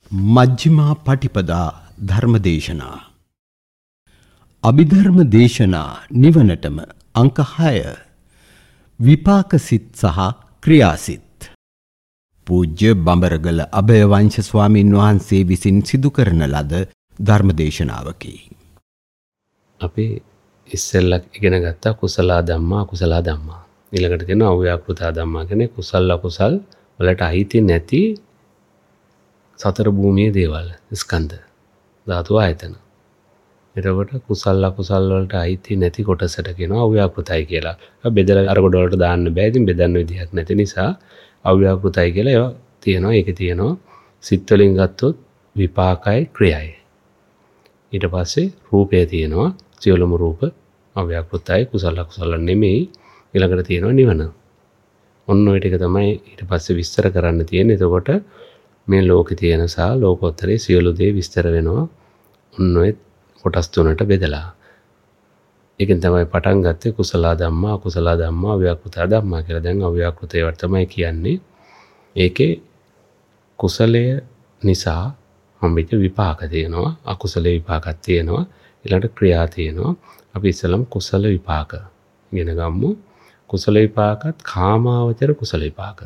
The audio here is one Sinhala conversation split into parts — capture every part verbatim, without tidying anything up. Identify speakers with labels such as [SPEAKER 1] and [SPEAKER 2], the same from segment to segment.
[SPEAKER 1] මජ්ක්‍ධිමා පටිපදා ධර්මදේශනා අභිධර්ම දේශනා නිවනටම අංක හය විපාක සිත් සහ ක්‍රියාසිත පූජ්‍ය බඹරගල අභයවංශ ස්වාමීන් වහන්සේ විසින් සිදු කරන ලද ධර්මදේශනාවකි.
[SPEAKER 2] අපි ඉස්සෙල්ලා ඉගෙන ගත්තා කුසල ධම්මා අකුසල ධම්මා. ඊළඟට තියෙනවා අව්‍යාකෘත ධම්මා කියන්නේ කුසල අකුසල් වලට අයිති නැති සතර භූමියේ දේවල් ස්කන්ධ ධාතු ආයතන. එතකොට කුසල අකුසල් වලට අයිති නැති කොටසට කියනවා අව්‍යාකෘතයි කියලා. ඒක බෙදලා අර කොට වලට දාන්න බෑ. ඉතින් බෙදන්න විදිහක් නැති නිසා අව්‍යාකෘතයි කියලා ඒවා තියෙනවා. ඒකේ තියෙනවා සිත් වලින් ගත්තොත් විපාකයි ක්‍රියයි. ඊට පස්සේ රූපය තියෙනවා. සියලුම රූප අව්‍යාකෘතයි කුසල අකුසල නෙමෙයි. ඊළඟට තියෙනවා නිවන. ඔන්න ඔය ටික තමයි ඊට පස්සේ විස්තර කරන්න තියෙන්නේ. එතකොට මේ ලෝකේ තියෙන සහ ලෝකෝත්තරයේ සියලු දේ විස්තර වෙනවා. ඔන්න ඔය කොටස් තුනට බෙදලා. ඒකෙන් තමයි පටන් ගත්තේ කුසල ධම්මා අකුසල ධම්මා අව්‍යාකෘත ධම්මා කියලා. දැන් අව්‍යාකෘතේ වට තමයි කියන්නේ. ඒකේ කුසලය නිසා හම්බෙච්ච විපාක තියෙනවා. අකුසලේ විපාකක් තියෙනවා. ඊළඟට ක්‍රියා තියෙනවා. අපි ඉස්සලම් කුසල විපාක ඉගෙන ගමු. කුසල විපාකත් කාමාවචර කුසල විපාක.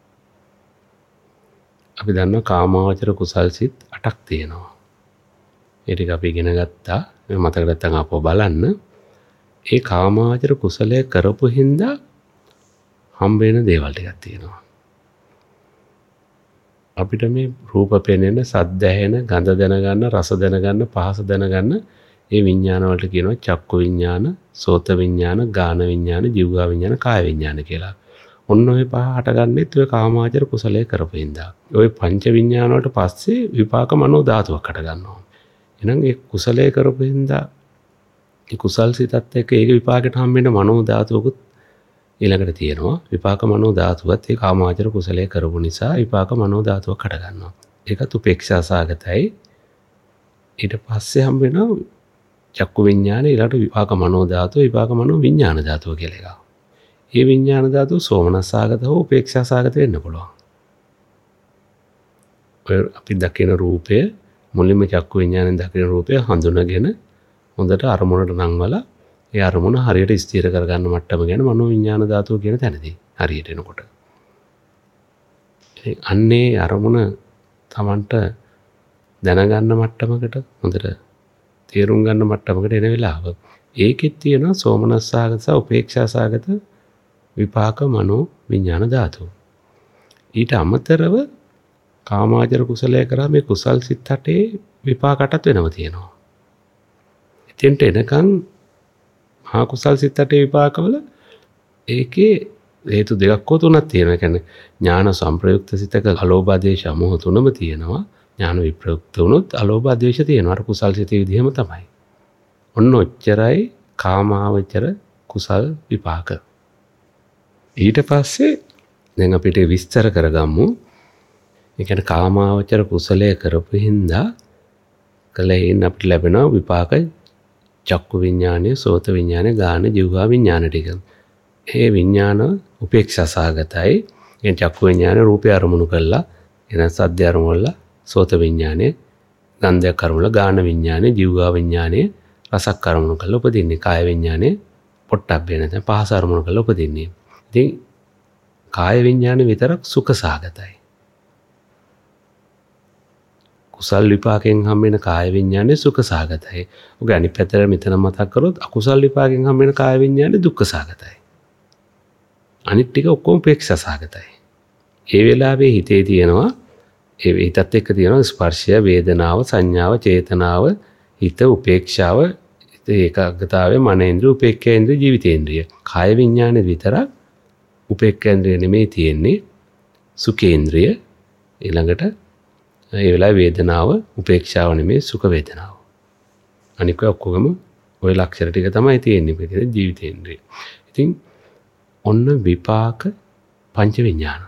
[SPEAKER 2] අපි දන්නවා කාමාවචර කුසල් සිත් අටක් තියෙනවා. ඒ ටික අපි ඉගෙන ගත්තා. මේ මතක නැත්නම් ආපහු බලන්න. ඒ කාමාවචර කුසලයේ කරපු හින්දා හම්බ වෙන දේවල් ටිකක් තියෙනවා. අපිට මේ රූප පෙනෙන, සද්ද ඇහෙන, ගඳ දැනගන්න, රස දැනගන්න, පහස දැනගන්න ඒ විඥාන වලට කියනවා චක්කු විඥාන, සෝත විඥාන, ගාන විඥාන, ජීවහා විඥාන, කාය විඥාන කියලා. ඔන්න ඔය පහ හටගන්නෙත් ඔය කාමාවචර කුසලයේ කරපු හින්දා. ඔය පංච විඥාන වලට පස්සේ විපාක මනෝ ධාතුවක් හට ගන්නවා. එහෙනම් ඒ කුසලයේ කරපු හින්දා ඒ කුසල් සිතත් එක්ක ඒක විපාකයට හම්බෙන්න මනෝ ධාතුවකුත් ඊළඟට තියෙනවා. විපාක මනෝ ධාතුවත් ඒ කාමාවචර කුසලයේ කරපු නිසා විපාක මනෝ ධාතුවක් හට ගන්නවා. ඒකත් උපේක්ෂා සාගතයි. ඊට පස්සේ හම්බෙනවා චක්කු විඥාන ඊළඟට විපාක මනෝ ධාතුව, විපාක මනෝ විඥාන ධාතුව කියලා එකක්. ඒ විඥාන ධාතුව සෝමනස්සාගත හෝ උපේක්ෂාසාගත වෙන්න පුළුවන්. ඔය අපි දකින රූපය මුලින්ම චක්කු විඥාණයෙන් දකින රූපය හඳුනගෙන හොඳට අරමුණට නංවලා ඒ අරමුණ හරියට ස්ථිර කරගන්න මට්ටම ගැන මනෝ විඥාන ධාතුව කියන තැනදී හරියට එනකොට. අන්නේ අරමුණ Tamanට දැනගන්න මට්ටමකට හොඳට තේරුම් ගන්න මට්ටමකට එන වෙලාව ඒකෙත් තියෙනවා සෝමනස්සාගත සහ උපේක්ෂාසාගත විපාක මනෝ විඥාන ධාතු. ඊට අමතරව කාමාවචර කුසලයේ කරා මේ කුසල් සිත් අටේ විපාකටත් වෙනම තියෙනවා. එතෙන්ට එනකන් මහා කුසල් සිත් අටේ විපාකවල ඒකේ හේතු දෙකක් හෝ තුනක් තියෙනවා. ඒ කියන්නේ ඥාන සංප්‍රයුක්ත සිතක අලෝභ ආදේශ මොහ තුනම තියෙනවා. ඥාන විප්‍රයුක්ත වුණොත් අලෝභ ආදේශ තියෙනවා. අර කුසල් සිතේ විදිහම තමයි. ඔන්න ඔච්චරයි කාමාවචර කුසල් විපාක. ඊට පස්සේ දැන් අපිට විස්තර කරගමු. ඒ කියන්නේ කාමාවචර කුසලයේ කරපු හින්දා කලෙන් අපිට ලැබෙන විපාක චක්කු විඥානය, සෝත විඥානය, ගාන, ජීවහා විඥාන ටික. ඒ විඥාන උපේක්ෂා සාගතයි. ඒ චක්කු විඥානය රූපය අරමුණු කළා, එන සද්ද අරමුණු වල සෝත විඥානය, ගන්ධය අරමුණු වල ගාන විඥානය, ජීවහා විඥානය රසක් අරමුණු කළා උපදින්නේ. කාය විඥානය පොට්ටබ්බේ නැත්නම් පහස අරමුණු කළා උපදින්නේ. ඉතින් කාය විඥාන විතරක් සුඛ සාගතයි. කුසල් විපාකයෙන් හම්බෙන කාය විඥානේ සුඛ සාගතයි. ඔගේ අනිත් පැත්තට මෙතන මතක් කරොත් අකුසල් විපාකයෙන් හම්බෙන කාය විඥානේ දුක්ඛ සාගතයි. අනිත් ටික ඔක්කොම උපේක්ෂා සාගතයි. ඒ වෙලාවේ හිතේ තියෙනවා ඒ හිතත් එක්ක තියෙනවා ස්පර්ශය, වේදනාව, සංඥාව, චේතනාව, හිත උපේක්ෂාව, ඒකාග්‍රතාවය, මනේන්ද්‍රිය, උපේක්ඛේන්ද්‍රිය, ජීවිතේන්ද්‍රිය. කාය විඥානේ විතරක් උපේක්ඛේන්ද්‍රිය නෙමෙයි තියෙන්නේ සුඛේන්ද්‍රිය. ඊළඟට ඒ වෙලාවේ වේදනාව උපේක්ෂාව නෙමෙයි සුඛ වේදනාව. අනික ඔක්කොගම ওই ලක්ෂණ ටික තමයි තියෙන්නේ පිටින් ජීවිතේන්ද්‍රිය. ඉතින් ඔන්න විපාක පංච විඥාන.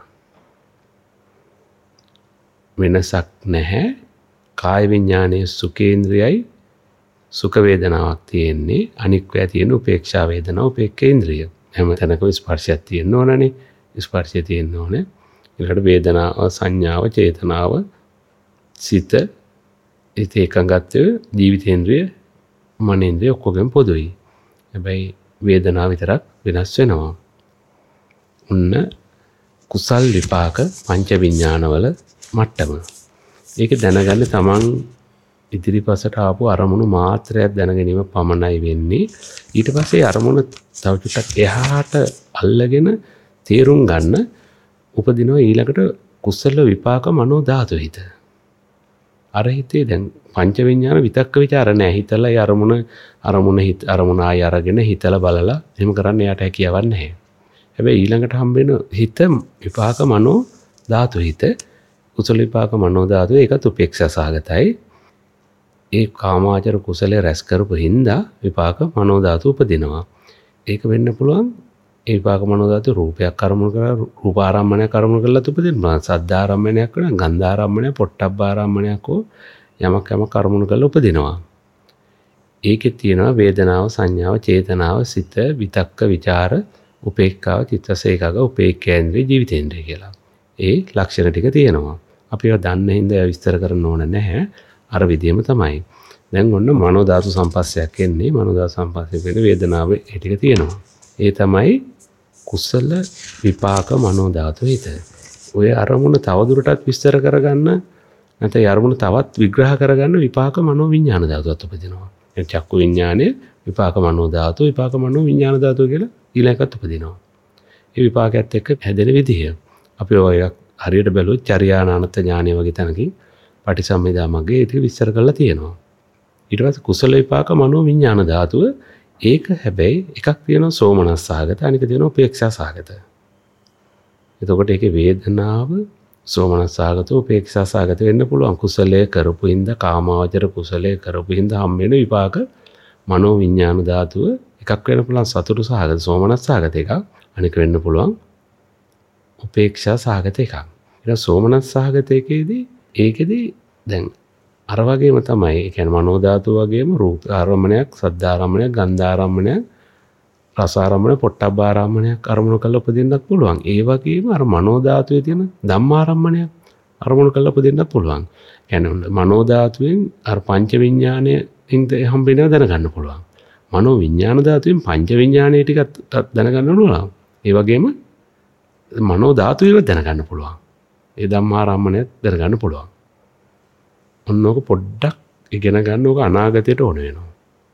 [SPEAKER 2] වෙනසක් නැහැ. කාය විඥානයේ සුඛේන්ද්‍රියයි සුඛ වේදනාවක් තියෙන්නේ. අනික් වේ තියෙන උපේක්ෂා වේදනාව උපේක්ඛේන්ද්‍රිය. හැම තැනකම ස්පර්ශයක් තියෙන්න ඕනනේ. ස්පර්ශය තියෙන්න ඕනේ. ඊළඟට වේදනාව, සංඥාව, චේතනාව, සිත හිත එකඟත්වය ජීවිතේන්ද්‍රිය මනේන්ද්‍රිය ඔක්කොගෙම පොදුයි. හැබැයි වේදනාව විතරක් වෙනස් වෙනවා. උන්න කුසල් විපාක පංච විඥානවල මට්ටම. ඒක දැනගන්න තමන් ඉදිරිපසට ආපු අරමුණු මාත්‍රයක් දැනගැනීම පමණයි වෙන්නේ. ඊට පස්සේ අරමුණ තව චුට්ටක් එහාට අල්ලගෙන තේරුම් ගන්න උපදිනවා ඊළඟට කුසල විපාක මනෝ ධාතු හිත. අර හිතේ දැන් පංච විඥාන විතක්ක ਵਿਚාර නැහැ. හිතලා ඒ අරමුණ අරමුණ හිත අරමුණ ආය අරගෙන හිතලා බලලා එහෙම කරන්න යාට හැකියාවක් නැහැ. හැබැයි ඊළඟට හම්බෙන හිත විපාක මනෝ ධාතු හිත කුසල විපාක මනෝ ධාතු ඒකත් උපේක්ෂා සහගතයි. ඒ කාමාචර කුසලයේ රැස් කරපු හින්දා විපාක මනෝ ධාතු උපදිනවා. ඒක වෙන්න පුළුවන් ඒ විපාක මනෝ ධාතු රූපයක් කර්මණය කරලා රූප ආරම්මණයක් කර්මණය කරලා උපදිනවා. සද්ද ආරම්මණයක් කරනවා, ගන්ධ ආරම්මණයක්, පොට්ටබ්බ ආරම්මණයක් හෝ යමක් යමක් කර්මණය කරලා උපදිනවා. ඒකේ තියෙනවා වේදනාව, සංඥාව, චේතනාව, සිත, විතක්ක, ਵਿਚාර, උපේක්ඛාව, චිත්තසේකක, උපේක්ඛේන්ද්‍රිය, ජීවිතේන්ද්‍රිය කියලා. ඒ ලක්ෂණ ටික තියෙනවා. අපි ඒවා දන්න හින්දා විස්තර කරන්න ඕන නැහැ. අර විදියම තමයි. දැන් ඔන්න මනෝ ධාතු සම්පස්සයක් එන්නේ. මනෝ ධාතු සම්පස්සයෙන් වෙන වේදනාව ඒ ටික තියෙනවා. ඒ තමයි කුසල විපාක මනෝ ධාතු හිත. ඔය අරමුණ තවදුරටත් විස්තර කරගන්න නැත්නම් අරමුණ තවත් විග්‍රහ කරගන්න විපාක මනෝ විඥාන ධාතුවත් උපදිනවා. ඒ චක්කු විඥානය විපාක මනෝ ධාතු විපාක මනෝ විඥාන ධාතු කියලා ඊළඟට උපදිනවා. ඒ විපාකයත් එක්ක හැදෙන විදිය. අපි ඔය හරියට බැලුවොත් චර්යානානත් ඥානය වගේ තැනකින් පටිසම්භිදා මග්ගේ ඒක විස්තර කරලා තියෙනවා. ඊට පස්සේ කුසල විපාක මනෝ විඥාන ධාතුව ඒක හැබැයි එකක් තියෙනවා සෝමනස් සහගත අනික තියෙනවා උපේක්ෂා සහගත. එතකොට ඒකේ වේදනාව සෝමනස් සහගත උපේක්ෂා සහගත වෙන්න පුළුවන්. කුසලයේ කරපු හින්දා කාමාවචර කුසලයේ කරපු හින්දා හම් වෙන විපාක මනෝ විඥාන ධාතුව එකක් වෙන්න පුළුවන් සතුටු සහගත සෝමනස් සහගත එකක්. අනික වෙන්න පුළුවන් උපේක්ෂා සහගත එකක්. ඊට සෝමනස් සහගත එකේදී ඒකෙදී දැන් අර වගේම තමයි. ඒ කියන්නේ මනෝ ධාතු වගේම රූප ආරම්මණයක්, සද්ද ආරම්මණයක්, ගන්ධ ආරම්මණයක්, රස ආරම්මණය, පොට්ටබ්බ ආරම්මණයක් අරමුණු කරලා උපදින්නත් පුළුවන්. ඒ වගේම අර මනෝ ධාතුවේ තියෙන ධම්ම ආරම්මණයක් අරමුණු කරලා උපදින්නත් පුළුවන්. කියන්නේ මනෝ ධාතුවෙන් අර පංච විඥානයෙන් හම්බෙනවා දැනගන්න පුළුවන්. මනෝ විඥාන ධාතුවෙන් පංච විඥානයේ ටිකක් දැනගන්න පුළුවන්. ඒ වගේම මනෝ ධාතුවේව දැනගන්න පුළුවන්. ඒ ධම්මාරම්මණයත් දැනගන්න පුළුවන්. ඔන්නෝක පොඩ්ඩක් ඉගෙන ගන්න ඕක අනාගතයට ඕන වෙනවා.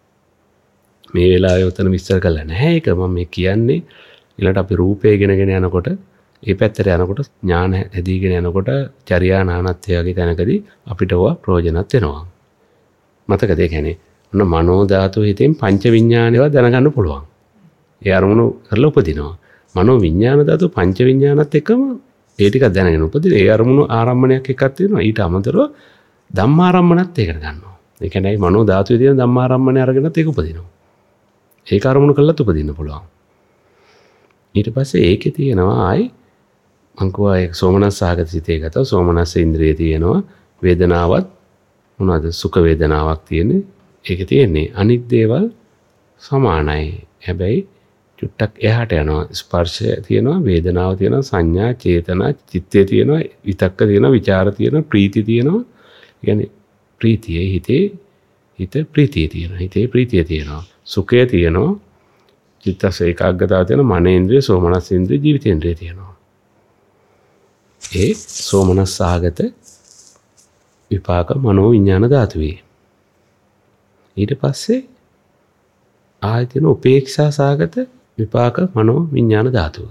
[SPEAKER 2] මේ වෙලාවේ උතන විස්තර කරලා නැහැ. ඒක මම මේ කියන්නේ ඊළඟට අපි රූපය ඉගෙනගෙන යනකොට ඒ පැත්තට යනකොට ඥාන හැදීගෙන යනකොට චර්යා නානත්වය වගේ තැනකදී අපිට ඕවා ප්‍රයෝජනවත් වෙනවා. මතකද? ඒ කියන්නේ ඔන්න මනෝ ධාතු හිතෙන් පංච විඥානේව දැනගන්න පුළුවන්. ඒ අරමුණු කරලා උපදිනවා. මනෝ විඥාන ධාතු පංච විඥානත් එක්කම ඒ ටික දැනගෙන උපදින ඒ අරමුණු ආරම්මණයක් එකක් තියෙනවා. ඊට අමතරව ධම්මාරම්මණත් ඒකට ගන්නවා. ඒ කියන්නේ මනෝ ධාතුවේ තියෙන ධම්මාරම්මණය අරගෙනත් ඒක උපදිනවා. ඒක අරමුණු කළාත් උපදින්න පුළුවන්. ඊට පස්සේ ඒකේ තියෙනවා ආයි මං කියවා ඒක සෝමනස් සහගත සිතේ ගතව සෝමනස් ඉන්ද්‍රිය තියෙනවා. වේදනාවත් මොනවාද සුඛ වේදනාවක් තියෙන්නේ. ඒකේ තියෙන්නේ අනිත් දේවල් සමානයි. හැබැයි චුට්ටක් එහාට යනවා. ස්පර්ශය තියෙනවා, වේදනාව තියෙනවා, සංඥා, චේතනා, චිත්තය තියෙනවා, විතක්ක තියෙනවා, විචාර තියෙනවා, ප්‍රීති තියෙනවා. ඒ කියන්නේ ප්‍රීතියේ හිතේ හිත ප්‍රීතිය තියෙනවා. හිතේ ප්‍රීතිය තියෙනවා. සුඛය තියෙනවා. චිත්තස ඒකාග්‍රතාව තියෙනවා. මනේන්ද්‍රිය, සෝමනස් ඉන්ද්‍රිය, ජීවිතේන්ද්‍රිය තියෙනවා. ඒ සෝමනස් සහගත විපාක මනෝ විඥාන ධාතුවේ. ඊට පස්සේ ආයතන උපේක්ෂා සහගත විපාක මනෝ විඥාන ධාතුව.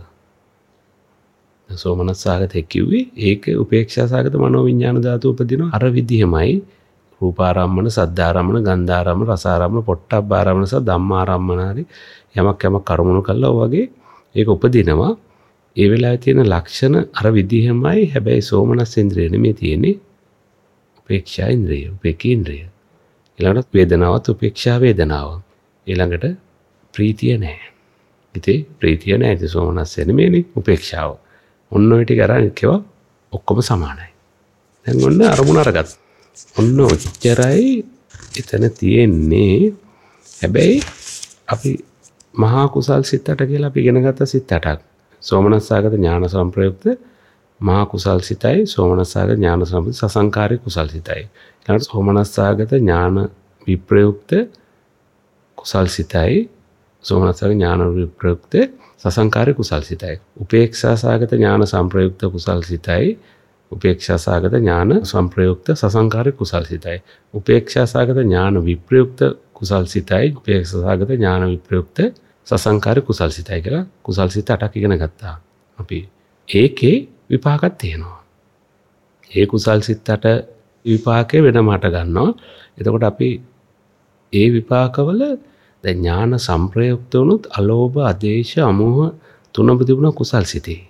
[SPEAKER 2] සෝමනස් සහගත කිව්වේ ඒක උපේක්ෂා සහගත මනෝ විඥාන ධාතුව උපදිනවා අර විදිහමයි. රූපාරම්මන, සද්ධාරම්මන, ගන්ධාරම්මන, රසාරම්මන, පොට්ටබ්බාරම්මන සහ ධම්මාරම්මන හරි යමක් යමක් කර්මණු කළා වගේ ඒක උපදිනවා. ඒ වෙලාවේ තියෙන ලක්ෂණ අර විදිහමයි. හැබැයි සෝමනස් ඉන්ද්‍රිය නෙමෙයි තියෙන්නේ. උපේක්ෂා ඉන්ද්‍රිය, උපේක්ඛී ඉන්ද්‍රිය. ඊළඟට වේදනාවත් උපේක්ෂා වේදනාව. ඊළඟට ප්‍රීතිය නැහැ. ඉතින් ප්‍රීතිය නැහැ. ඒ සෝමනස් නෙමෙයිනේ උපේක්ෂාව. ඔන්න ඔය ටික අරන් කියවා ඔක්කොම සමානයි. දැන් ඔන්න අරමුණ අරගත්තා. ඔන්න ඔච්චරයි එතන තියෙන්නේ. හැබැයි අපි මහා කුසල් සිත් අට කියලා අපි ඉගෙන ගත්ත සිත් අටක්. සෝමනස්සාගත ඥාන සම්ප්‍රයුක්ත මහා කුසල් සිතයි සෝමනස්සාගත ඥාන සම්පති සසංකාරික කුසල් සිතයි. ඊළඟට සෝමනස්සාගත ඥාන විප්‍රයුක්ත කුසල් සිතයි සෝමනස්සාගත ඥාන විප්‍රයුක්ත සසංකාරික කුසල් සිතයි. උපේක්ෂාසාගත ඥාන සංප්‍රයුක්ත කුසල් සිතයි උපේක්ෂාසාගත ඥාන සංප්‍රයුක්ත සසංකාරික කුසල් සිතයි. උපේක්ෂාසාගත ඥාන විප්‍රයුක්ත කුසල් සිතයි උපේක්ෂාසාගත ඥාන විප්‍රයුක්ත සසංකාරික කුසල් සිතයි කියලා කුසල් සිත අටක් ඉගෙන ගත්තා අපි. ඒකේ විපාකයක් තියෙනවා. ඒ කුසල් සිතට විපාකේ වෙනම හට ගන්නවා. එතකොට අපි ඒ විපාකවල දැන් ඥාන සංප්‍රයුක්ත වුණොත් අලෝභ, අදේශ, අමෝහ තුනම තිබුණා කුසල් සිතේ.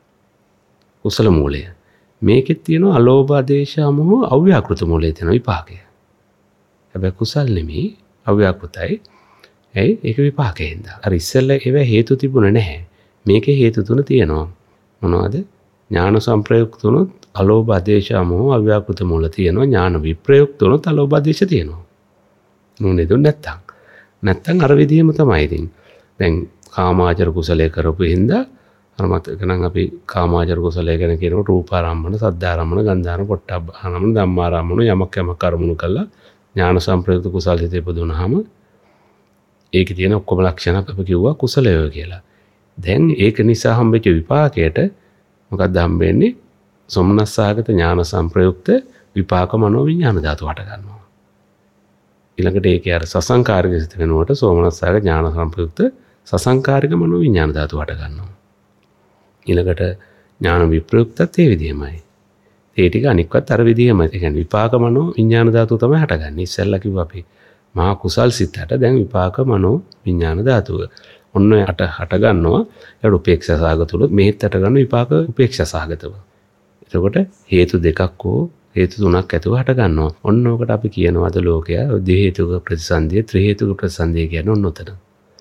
[SPEAKER 2] කුසල මූලය. මේකෙත් තියෙනවා අලෝභ, අදේශ, අමෝහ අව්‍යාකෘත මූලයේ තියෙන විපාකය. හැබැයි කුසල් නෙමෙයි අව්‍යාකෘතයි. ඇයි ඒක විපාකේ හින්දා. අර ඉස්සෙල්ලා ඒව හේතු තිබුණේ නැහැ. මේකේ හේතු තුන තියෙනවා. මොනවද? ඥාන සංප්‍රයුක්ත වුණොත් අලෝභ, අදේශ, අමෝහ අව්‍යාකෘත මූල තියෙනවා. ඥාන විප්‍රයුක්ත වුණොත් අලෝභ, අදේශ තියෙනවා. නුනේ දුන්න නැත්තම්. නැත්තම් අර විදිහම තමයි ඉතින්. දැන් කාමාචර කුසලයේ කරපු හින්දා අර මතක නම් අපි කාමාචර කුසලයේ ගැන කියනකොට රූපාරම්මන, සද්ධාරම්මන, ගන්ධාරම්මන, පොට්ටබ්බාරම්මන, ධම්මාරම්මන යමක් යමක් අරමුණු කළා ඥාන සංප්‍රයුක්ත කුසල හිතේ පදුනහම ඒකේ තියෙන ඔක්කොම ලක්ෂණ අපි කිව්වා කුසලය කියලා. දැන් ඒක නිසා හම්බෙච්ච විපාකයට මොකක්ද හම්බෙන්නේ? සොම්නස්සාගත ඥාන සංප්‍රයුක්ත විපාක මනෝ විඥාන ධාතු හට ගන්නවා. ඊළඟට ඒකේ අර සසංකාරික සිත වෙනුවට සෝමනස්සාගත ඥාන සංප්‍රයුක්ත සසංකාරික මනෝ විඥාන ධාතු හට ගන්නවා. ඊළඟට ඥාන විප්‍රයුක්තත් ඒ විදිහමයි. ඒ ටික අනික්වත් අර විදිහමයි. ඒ කියන්නේ විපාක මනෝ විඥාන ධාතු තමයි හටගන්නේ. ඉස්සෙල්ලා කිව්වා අපි මහා කුසල් සිතට දැන් විපාක මනෝ විඥාන ධාතුව. ඔන්න හට හට ගන්නවා. ඒකට උපේක්ෂා සාගත උනොත් මෙහෙත් හට ගන්න විපාක උපේක්ෂා සාගතව. එතකොට හේතු දෙකක් හෝ හේතු තුනක් ඇතුව හට ගන්නවා. ඔන්න ඕකට අපි කියනවා අද ලෝකයා ද්වි හේතුක ප්‍රතිසන්දිය, ත්‍රි හේතුක ප්‍රතිසන්දිය කියන්නේ ඔන්න උතන.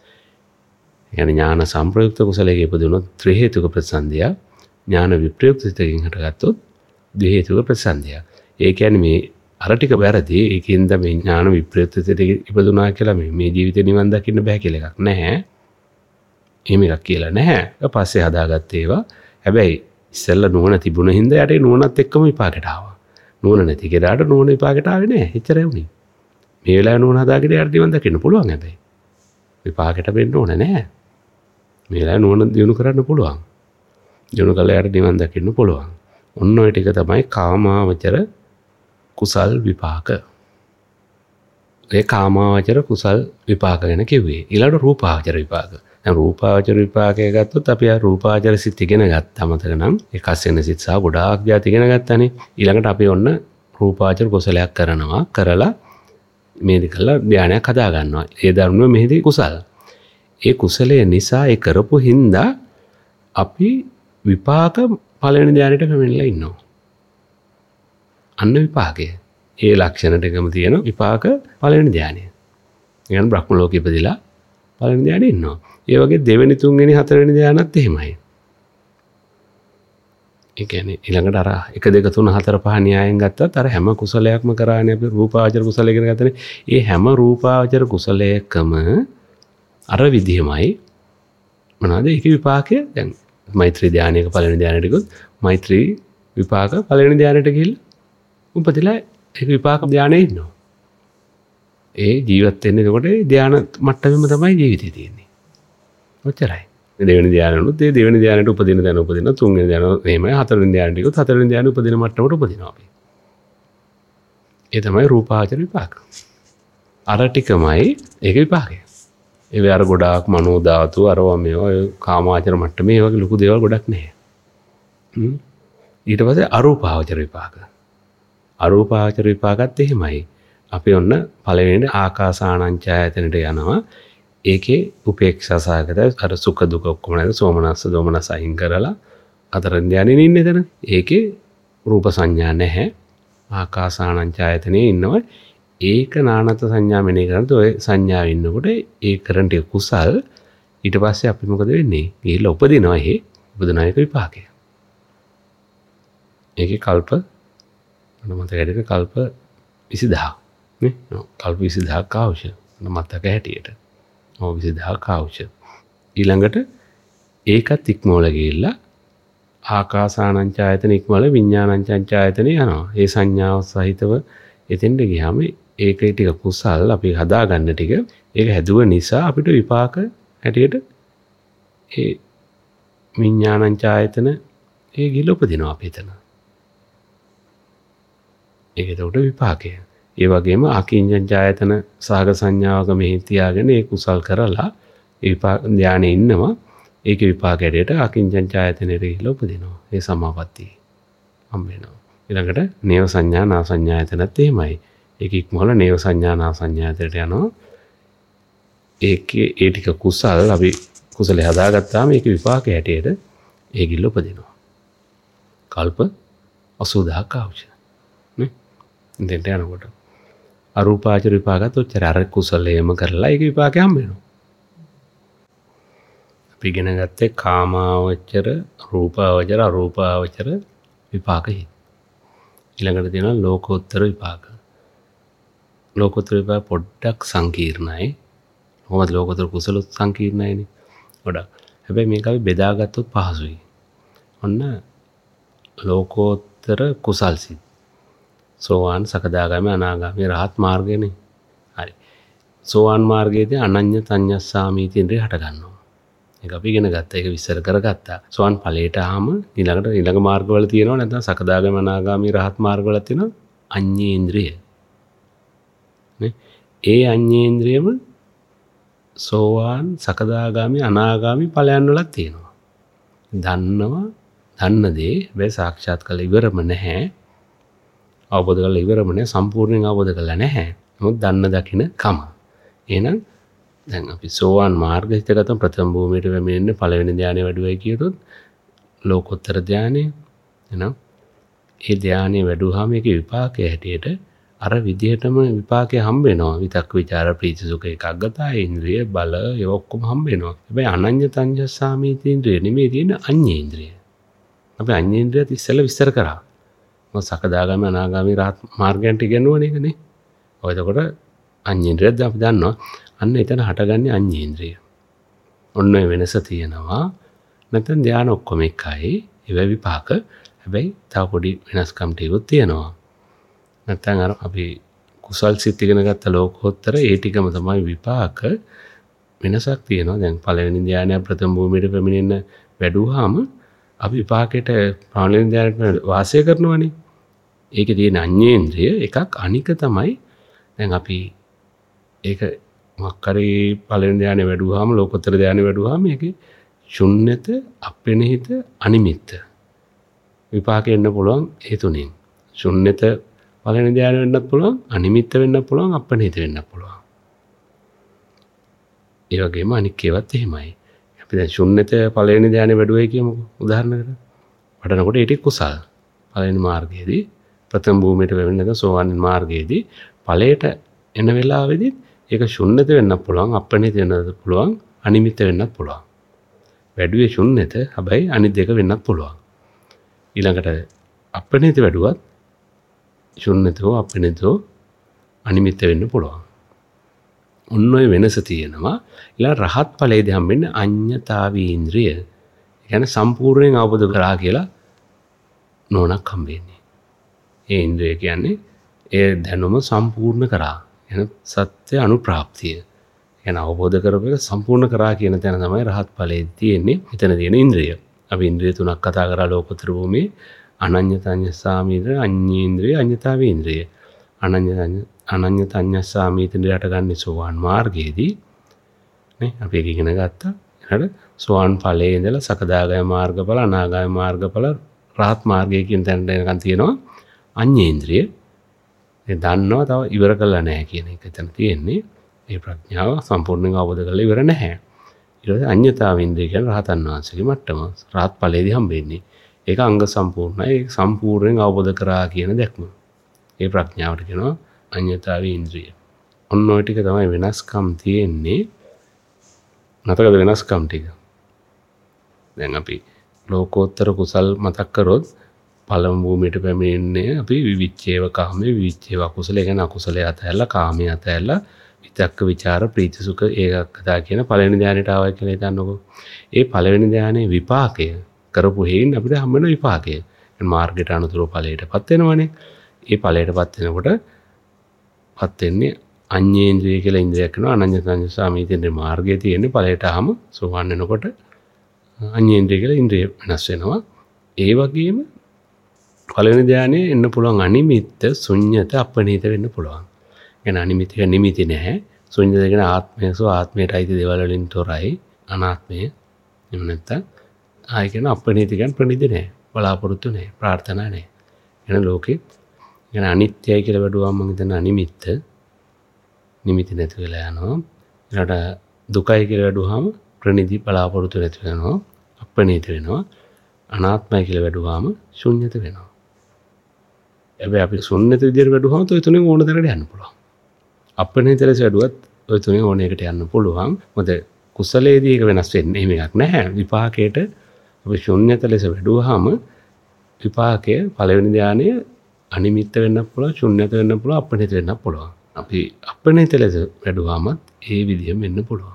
[SPEAKER 2] يعني ඥාන සංප්‍රයුක්ත කුසලයේ ඉපදුනොත් ත්‍රි හේතුක ප්‍රතිසන්දිය, ඥාන විප්‍රයුක්ත සිතකින් හටගත්තොත් ද්වි හේතුක ප්‍රතිසන්දිය. ඒ කියන්නේ මේ අර ටික වැරදි. ඒකින්ද මේ ඥාන විප්‍රයුක්ත සිතකින් ඉපදුනා කියලා මේ මේ ජීවිතේ නිවන් දකින්න බෑ කියලා එකක් නැහැ. එහෙම එකක් කියලා නැහැ. ඊට පස්සේ හදාගත්ත ඒවා. හැබැයි ඉස්සෙල්ලා නුවණ තිබුණ හින්දා යට නුවණත් එක්කම විපාකයට ආවා. නුවණ නැති කෙනාට නුවණ විපාකයට ආවේ නැහැ. එච්චරයි උනේ. මේ වෙලාවේ නුවණ හදාගෙන යට නිවන් දකින්න පුළුවන් හැබැයි. විපාකයට වෙන්න ඕනේ නැහැ. මේ වෙලාවේ නුවණ දිනු කරන්න පුළුවන්. දිනු කළා යට නිවන් දකින්න පුළුවන්. ඔන්න ඔය ටික තමයි කාමාවචර කුසල් විපාක. ඒ කාමාවචර කුසල් විපාක ගැන කිව්වේ. ඊළඟට රූපාවචර විපාක. දැන් රූපාවචර විපාකය ගත්තොත් අපි ආ රූපාවචර සිත් ඉගෙන ගත්තා මතක නම්. ඒ කස්සෙන සිත් සහ ගොඩාක් જાති ඉගෙන ගත්තානේ. ඊළඟට අපි ඔන්න රූපාවචර කුසලයක් කරනවා. කරලා මේදි කළා ධානයක් හදා ගන්නවා. ඒ ධර්මයේ මෙහිදී කුසල. ඒ කුසලයේ නිසා ඒ කරපු හින්දා අපි විපාක පළවෙනි ධානයට පැමිණලා ඉන්නවා. අන්න විපාකය. ඒ ලක්ෂණ දෙකම තියෙන විපාක පළවෙනි ධානය. يعني බ්‍රහ්ම ලෝකෙ ඉපදිලා පළවෙනි ධානයේ ඉන්නවා. ඒ වගේ දෙවෙනි තුන්වෙනි හතරවෙනි ධානයත් එහෙමයි. ඒ කියන්නේ ඊළඟට අර එක දෙක තුන හතර පහ න්‍යායෙන් ගත්තත් අර හැම කුසලයක්ම කරානේ අපි රූපාවචර කුසලය ඉගෙන ගත්තනේ. ඒ හැම රූපාවචර කුසලයකම අර විදිහමයි මොනවාද ඒකේ විපාකය? දැන් මෛත්‍රී ධානයක පළවෙනි ධානයට ගියොත් මෛත්‍රී විපාක පළවෙනි ධානයට ගිහිල්ලා උපදිලා ඒක විපාක ධානයේ ඉන්නවා. ඒ ජීවත් වෙන්නේ එතකොට ධාන මට්ටමෙම තමයි ජීවිතේ තියෙන්නේ. ඔච්චරයි. දෙවෙනි ධානයනොත් ඒ දෙවෙනි ධානයට උපදින දැන උපදින තුන්වෙනි ධානය එහෙමයි හතරවෙනි ධානයට ගියොත් හතරවෙනි ධානය උපදින මට්ටමට උපදිනවා අපි. ඒ තමයි රූපාවචර විපාක. අර ටිකමයි ඒක විපාකය. ඒ වේ අර ගොඩාක් මනෝ ධාතු අරවා මේවා කාමාවචර මට්ටමේ ඒ වගේ ලොකු දේවල් ගොඩක් නැහැ. ඊට පස්සේ අරූපාවචර විපාක. අරූපාවචර විපාකත් එහෙමයි. අපි ඔන්න පළවෙනි ආකාසානංචායතනට යනවා. ඒකේ උපේක්ෂා සාගත අර සුඛ දුක ඔක්කොම නැද සෝමනස්ස දෝමනස්ස අයින් කරලා හතරෙන් ධානයේ ඉන්නේ එතන. ඒකේ රූප සංඥා නැහැ. ආකාසානංචායතනයේ ඉන්නවා. ඒක නානත් සංඥා මෙනේ කරනකොට ඔය සංඥාව ඉන්නකොට ඒ කරන ටික කුසල් ඊට පස්සේ අපි මොකද වෙන්නේ? ගිහිල්ලා උපදිනවා. එහෙ උපදින එක විපාකය. ඒකේ කල්ප මම මතකයි කල්ප විසිදහක් නේ කල්ප විසිදහක් අවශ්‍ය මතක හැටියට ඔව් විසිදහක් අවශ්‍ය ඊළඟට ඒකත් ඉක්මවල ගිහිල්ලා ආකාසානංචායතන ඉක්මවල විඥානංචායතන යනවා. ඒ සංඥාව සහිතව එතෙන්ට ගියාම ඒකේ ටික කුසල් අපි හදාගන්න ටික ඒක හැදුව නිසා අපිට විපාක හැටියට ඒ විඥානංචායතන ඒ ගිල උපදිනවා අපි එතන. ඒක එතකොට විපාකය. ඒ වගේම අකිඤ්ඤඤ්ඤායතන සාග සංඥාවක මෙහි තියාගෙන ඒ කුසල් කරලා ඒ විපාක ධානයේ ඉන්නවා. ඒකේ විපාක හැටියට අකිඤ්ඤඤ්ඤායතනෙට ගිහිල්ලා උපදිනවා. ඒ සමාපත්තිය හම්බ වෙනවා. ඊළඟට නේව සංඥා නා සංඥායතනත් එහෙමයි. ඒක ඉක්මවල නේව සංඥා නා සංඥායතනට යනවා. ඒකේ ඒ ටික කුසල් අපි කුසල හදාගත්තාම ඒකේ විපාක හැටියට ඒ ගිල්ල උපදිනවා. කල්ප අසූදාහක් ආවුෂ. නේ? දෙන්න යනකොට අරූපාවචර විපාකත් ඔච්චර අර කුසලයේම කරලා ඒක විපාකයක් හම්බ වෙනවා. අපි ඉගෙන ගත්තේ කාමාවචර, රූපාවචර, අරූපාවචර විපාක හිත්. ඊළඟට තියෙනවා ලෝකෝත්තර විපාක. ලෝකෝත්තර විපාක පොඩ්ඩක් සංකීර්ණයි. කොහොමද ලෝකෝත්තර කුසල සංකීර්ණයිනේ. ගොඩක්. හැබැයි මේක අපි බෙදාගත්තොත් පහසුයි. ඔන්න ලෝකෝත්තර කුසල් සිත්. සෝවාන් සකදාගාමී අනාගාමී රහත් මාර්ගයනේ. හරි. සෝවාන් මාර්ගයේදී අනඤ්‍ය තඤ්ඤස්සාමීති ඉන්ද්‍රිය හට ගන්නවා. ඒක අපි ඉගෙන ගත්තා. ඒක විස්තර කරගත්තා. සෝවාන් ඵලයට ආම ඊළඟට ඊළඟ මාර්ගවල තියෙනවා නැත්නම් සකදාගාමී අනාගාමී රහත් මාර්ගවල තියෙනවා අඤ්ඤේන්ද්‍රිය. නේ? ඒ අඤ්ඤේන්ද්‍රියම සෝවාන් සකදාගාමී අනාගාමී ඵලයන් වල තියෙනවා. දන්නවා දන්න දේ වෙයි සාක්ෂාත් කරලා ඉවරම නැහැ. අවබෝධ කරලා ඉවරම නැහැ. සම්පූර්ණයෙන් අවබෝධ කරලා නැහැ. නමුත් දන්න දකින කම. එහෙනම් දැන් අපි සෝවාන් මාර්ගයට ගත ප්‍රථම භූමියට වෙමින් පළවෙනි ධානය වැඩුවයි කියතොත් ලෝකෝත්තර ධානය. එහෙනම් ඒ ධානය වැඩුවාම ඒකේ විපාකයේ හැටියට අර විදිහටම විපාකේ හම්බ වෙනවා. විතක් විචාර ප්‍රීති සුඛ ඒකාග්‍රතාව ඉන්ද්‍රිය බල ඒ ඔක්කොම හම්බ වෙනවා. හැබැයි අනඤ්‍ය තඤ්ඤස්සාමීති ඉන්ද්‍රිය නෙමෙයි තියෙන අඤ්ඤේන්ද්‍රිය. අපි අඤ්ඤේන්ද්‍රියත් ඉස්සෙල්ලා විස්තර කරා. මොකද සකදාගාමී අනාගාමී රහත් මාර්ගයන්ට ඉගෙනුවනේ ඒකනේ. ඔය එතකොට අඤ්ඤේන්ද්‍රියත් අපි දන්නවා. අන්න එතන හටගන්නේ අඤ්ඤේන්ද්‍රිය. ඔන්න ඔය වෙනස තියෙනවා. නැත්නම් ධානය ඔක්කොම එකයි. ඒ විපාක. හැබැයි තව පොඩි වෙනස්කම් ටිකක් තියෙනවා. නැත්නම් අර අපි කුසල් සිත් ඉගෙන ගත්ත ලෝකෝත්තර ඒ ටිකම තමයි විපාක. වෙනසක් තියෙනවා. දැන් පළවෙනි ධානය ප්‍රථම භූමියට පැමිණෙන්න වැඩුවාම අපි විපාකයට පළවෙනි ධානයට වාසය කරනවනේ. ඒකේ තියෙන අඤ්ඤේන්ද්‍රිය එකක් අනික තමයි දැන් අපි ඒක මක්කරි පළවෙනි ධානය වැඩුවාම ලෝකෝත්තර ධානය වැඩුවාම ඒකේ ශුන්්‍යත අපෙනහිත අනිමිත්ත විපාකෙ එන්න පුළුවන් ඒ තුنين. ශුන්්‍යත පළවෙනි ධානය වෙන්නත් පුළුවන්, අනිමිත්ත වෙන්නත් පුළුවන්, අපෙනහිත වෙන්නත් පුළුවන්. ඒ වගේම අනික් ඒවාත් එහෙමයි. අපි දැන් ශුන්්‍යත පළවෙනි ධානය වැඩුවයි කියමුකෝ උදාහරණයකට. වඩනකොට ඒක කුසල්. පළවෙනි මාර්ගයේදී ප්‍රථම භූමියට වෙවෙන්නක සෝවාන් මාර්ගයේදී ඵලයට එන වෙලාවේදී ඒක ශුන්්‍යත වෙන්නත් පුළුවන්, අපෙනහිත වෙන්නත් පුළුවන්, අනිමිත්ත වෙන්නත් පුළුවන්. වැඩුවේ ශුන්්‍යත, හැබැයි අනිත් දෙක වෙන්නත් පුළුවන්. ඊළඟට අපෙනහිත වැඩුවත් ශුන්්‍යතෝ අපෙනහිතෝ අනිමිත්ත වෙන්න පුළුවන්. ඔන්න ඔය වෙනස තියෙනවා. ඊළඟ රහත් ඵලයේදී හම්බෙන්නේ අඤ්ඤතාවී ඉන්ද්‍රිය. ඒ කියන්නේ සම්පූර්ණයෙන් අවබෝධ කරා කියලා නෝනක් හම්බෙන්නේ. ඒ ඉන්ද්‍රිය කියන්නේ ඒ දැනුම සම්පූර්ණ කරා. එන සත්‍ය අනුප්‍රාප්තිය. එන අවබෝධ කරපු එක සම්පූර්ණ කරා කියන තැන තමයි රහත් ඵලයේ තියෙන්නේ. එතන තියෙන ඉන්ද්‍රිය. අපි ඉන්ද්‍රිය තුනක් කතා කරා ලෝකෝත්තර භූමියේ. අනඤ්‍ය තඤ්ඤස්සාමීන්ද්‍රිය, අඤ්ඤේන්ද්‍රිය, අඤ්ඤතාවී ඉන්ද්‍රිය. අනඤ්‍ය අනඤ්‍ය තඤ්ඤස්සාමීති ඉන්ද්‍රියට ගන්න සෝවාන් මාර්ගයේදී නේ අපි ඒක ඉගෙන ගත්තා. ඊළඟ සෝවාන් ඵලයේ ඉඳලා සකදාගාමී මාර්ගඵල, අනාගාමී මාර්ගඵල, රහත් මාර්ගයේ කියන තැනට එනකන් තියෙනවා අඤ්ඤේන්ද්‍රිය. ඒ දන්නවා තව ඉවර කරලා නැහැ කියන එක එතන තියෙන්නේ. ඒ ප්‍රඥාව සම්පූර්ණයෙන් අවබෝධ කරලා ඉවර නැහැ. ඊට පස්සේ අඤ්ඤතාව ඉන්ද්‍රිය කියන්නේ රහතන් වහන්සේගේ මට්ටම. රහත් ඵලයේදී හම්බෙන්නේ. ඒක අංග සම්පූර්ණයි. ඒක සම්පූර්ණයෙන් අවබෝධ කරා කියන දැක්ම. ඒ ප්‍රඥාවට කියනවා අඤ්ඤතාවී ඉන්ද්‍රිය. ඔන්න ඔය ටික තමයි වෙනස්කම් තියෙන්නේ. නැතකද වෙනස්කම් ටික. දැන් අපි ලෝකෝත්තර කුසල් මතක් කරොත් පළමු භූමියට පැමිණෙන්නේ අපි විවිච්ඡේව කාමයේ විවිච්ඡේව අකුසල කියන අකුසලයේ අතහැරලා කාමයේ අතහැරලා විතක්ක ਵਿਚාර ප්‍රීති සුඛ ඒකකතා කියන පළවෙනි ධානයට ආවයි කියලා හිතන්නකෝ. ඒ පළවෙනි ධානයේ විපාකය කරපු හේයින් අපිට හම්බ වෙන විපාකය. මාර්ගයට අනුතුරු ඵලයටපත් වෙනවනේ. ඒ ඵලයටපත් වෙනකොට පත් වෙන්නේ අඤ්ඤේන්ද්‍රිය කියලා ඉන්ද්‍රියක් වෙනවා. අනඤ්ඤතඤ්ඤ සාමීතේන්ද්‍රිය මාර්ගයේ තියෙන්නේ ඵලයට ආම සෝවන් වෙනකොට අඤ්ඤේන්ද්‍රිය කියලා ඉන්ද්‍රිය වෙනස් වෙනවා. ඒ වගේම පළවෙනි ධානයේ එන්න පුළුවන් අනිමිත්ත, ශුන්්‍යත, අපනිත වෙන්න පුළුවන්. කියන්නේ අනිමිත්ත කියන්නේ නිමිති නැහැ. ශුන්්‍යත කියන්නේ ආත්මය සෝ ආත්මයට අයිති දේවල් වලින් තොරයි. අනාත්මය. එහෙම නැත්නම් ආයි කියන අපනිත කියන්නේ ප්‍රනිද නැහැ. බලාපොරොත්තු නැහැ. ප්‍රාර්ථනා නැහැ. එන ලෝකේ කියන්නේ අනිත්‍යයි කියලා වැඩුවාම මම හිතන අනිමිත්ත නිමිති නැති වෙලා යනවා. ඊළඟට දුකයි කියලා වැඩුවාම ප්‍රනිදි බලාපොරොත්තු නැති වෙනවා. අපනිත වෙනවා. අනාත්මයි කියලා වැඩුවාම ශුන්්‍යත වෙනවා. හැබැයි අපි ශුන්්‍යත විදියට වැඩුවාම તો ඒ තුනෙන් ඕන තැනකට යන්න පුළුවන්. අපනිත ලෙස වැඩුවත් ඔය තුනෙන් ඕන එකට යන්න පුළුවන්. මොකද කුසලයේදී ඒක වෙනස් වෙන්නේ එහෙම එකක් නැහැ. විපාකයට අපි ශුන්්‍යත ලෙස වැඩුවාම විපාකය පළවෙනි ධානයේ අනිමිත්ත වෙන්න පුළුවන්, ශුන්්‍යත වෙන්න පුළුවන්, අපනිත වෙන්න පුළුවන්. අපි අපනිත ලෙස වැඩුවාම ඒ විදිහෙම වෙන්න පුළුවන්.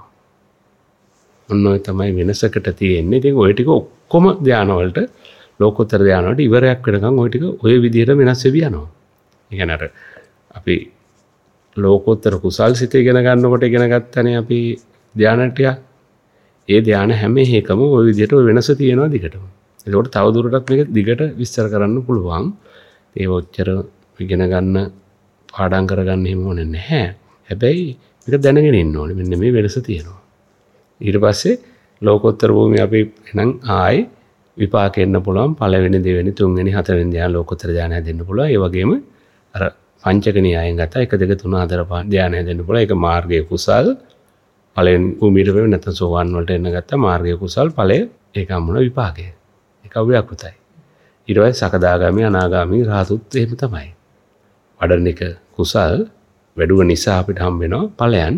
[SPEAKER 2] ඔන්න ඔය තමයි වෙනසකට තියෙන්නේ. ඉතින් ඔය ටික ඔක්කොම ධාන වලට ලෝකෝත්තර ධාන වලට ඉවරයක් වෙනකන් ඔය ටික ඔය විදිහට වෙනස් වෙවි යනවා. ඒ කියන්නේ අර අපි ලෝකෝත්තර කුසල් සිත ඉගෙන ගන්නකොට ඉගෙන ගන්නනේ අපි ධාන ටික. ඒ ධාන හැම එකම ඔය විදිහට ඔය වෙනස තියෙනවා දිගටම. ඒකට තව දුරටත් මේක දිගට විස්තර කරන්න පුළුවන්. ඒ ඔච්චර ඉගෙන ගන්න පාඩම් කරගන්න එහෙම ඕනේ නැහැ. හැබැයි මේක දැනගෙන ඉන්න ඕනේ. මෙන්න මේ වෙනස තියෙනවා. ඊට පස්සේ ලෝකෝත්තර භූමිය අපි එහෙනම් ආයි විපාක එන්න පුළුවන්. පළවෙනි, දෙවෙනි, තුන්වෙනි, හතරවෙනි ධ්‍යාන ලෝකෝත්තර ධ්‍යාන හැදෙන්න පුළුවන්. ඒ වගේම අර පංචක න්‍යායෙන් ගත්තා එක දෙක තුන හතර පහ ධ්‍යාන හැදෙන්න පුළුවන්. ඒක මාර්ගයේ කුසල් පළවෙනි භූමියට වෙන්නේ නැත්නම් සෝවාන් වලට එන්න ගත්තා මාර්ගයේ කුසල් ඵලය ඒක හම්බුන විපාකය. ඒක අව්‍යාකෘතයි. ඊට පස්සේ සකදාගාමි, අනාගාමි, රහතුත් එහෙම තමයි. වඩන එක කුසල් වැඩුව නිසා අපිට හම්බ වෙනවා ඵලයන්.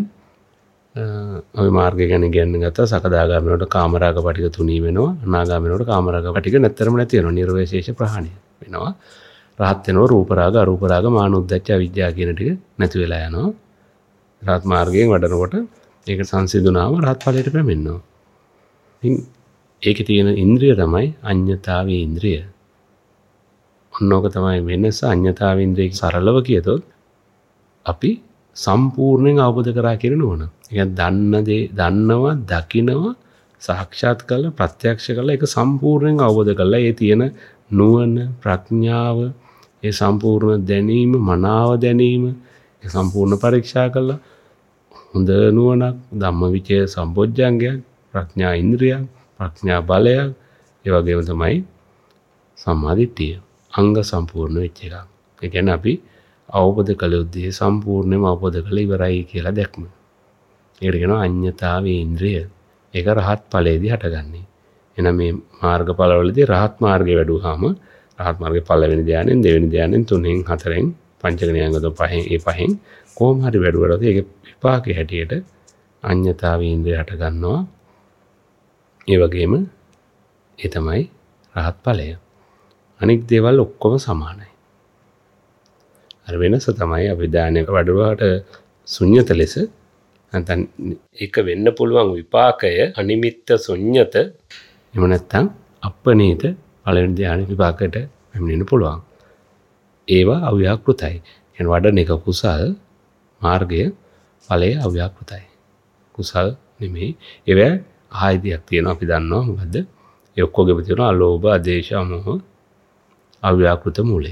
[SPEAKER 2] ඔය මාර්ගය ගැන ඉගෙන ගත්තා. සකදාගාමි වලට කාමරාග පටික තුනී වෙනවා. අනාගාමි වලට කාමරාග පටික නැත්තරම නැති වෙනවා. නිර්වේශේෂ ප්‍රහාණය වෙනවා. රහත් වෙනවා රූප රාග, අරූප රාග, මානෝද්දච්ච, අවිජ්ජා කියන ටික නැති වෙලා යනවා. රහත් මාර්ගයෙන් වඩනකොට ඒක සංසිඳුනාම රහත් ඵලයට පැමිණෙනවා. ඉතින් ඒකේ තියෙන ඉන්ද්‍රිය තමයි අඤ්ඤතාවේ ඉන්ද්‍රිය. ඔන්නෝක තමයි වෙනස. අඤ්ඤතාවේ ඉන්ද්‍රිය සරලව කියතොත් අපි සම්පූර්ණයෙන් අවබෝධ කරා කියන නෝන. ඒ දන්න දේ දන්නවා, දකිනවා, සාක්ෂාත් කරලා ප්‍රත්‍යක්ෂ කරලා ඒක සම්පූර්ණයෙන් අවබෝධ කරලා ඒ තියෙන නුවණ, ප්‍රඥාව, ඒ සම්පූර්ණ දැනීම, මනාව දැනීම, ඒ සම්පූර්ණ පරීක්ෂා කරලා හොඳ නුවණක්, ධම්මවිචය සම්පොඥංගයක්, ප්‍රඥා ඉන්ද්‍රියක්, ප්‍රඥා බලයක්, ඒ වගේම තමයි සම්මාදිට්ඨිය. අංග සම්පූර්ණ වෙච්ච එකක්. ඒ කියන්නේ අපි අවබෝධ කළ යුත්තේ සම්පූර්ණයෙන්ම අවබෝධ කළ ඉවරයි කියලා දැක්ම. ඒකට කියනවා අඤ්ඤතාවේ ඉන්ද්‍රිය. ඒක රහත් ඵලයේදී හටගන්නේ. එහෙනම් මේ මාර්ගඵලවලදී රහත් මාර්ගයේ වැඩුවාම රහත් මාර්ගයේ පළවෙනි ධානයෙන්, දෙවෙනි ධානයෙන්, තුනෙන්, හතරෙන්, පංචක න්‍යායගත පහෙන්, ඒ පහෙන් කොහොම හරි වැඩුවලද ඒක විපාකේ හැටියට අඤ්ඤතාවේ ඉන්ද්‍රිය හට ගන්නවා. ඒ වගේම ඒ තමයි රහත් ඵලය. අනික් දේවල් ඔක්කොම සමානයි. අර වෙනස තමයි අපි ධානයක වඩුවාට ශුන්්‍යත ලෙස නැත්නම් ඒක වෙන්න පුළුවන් විපාකය අනිමිත්ත ශුන්්‍යත එහෙම නැත්නම් අපනීත පළවෙනි ධානය විපාකයට පැමිණෙන්න පුළුවන්. ඒවා අව්‍යාකෘතයි. කියන වඩන එක කුසල් මාර්ගය ඵලය අව්‍යාකෘතයි. කුසල් නෙමෙයි. ඒවා ආයතියක් තියෙනවා අපි දන්නවා මොකද්ද? ඒ ඔක්කොගෙම තියෙනවා අලෝභ, අදේශ, මොහ අව්‍යාකෘත මූලය.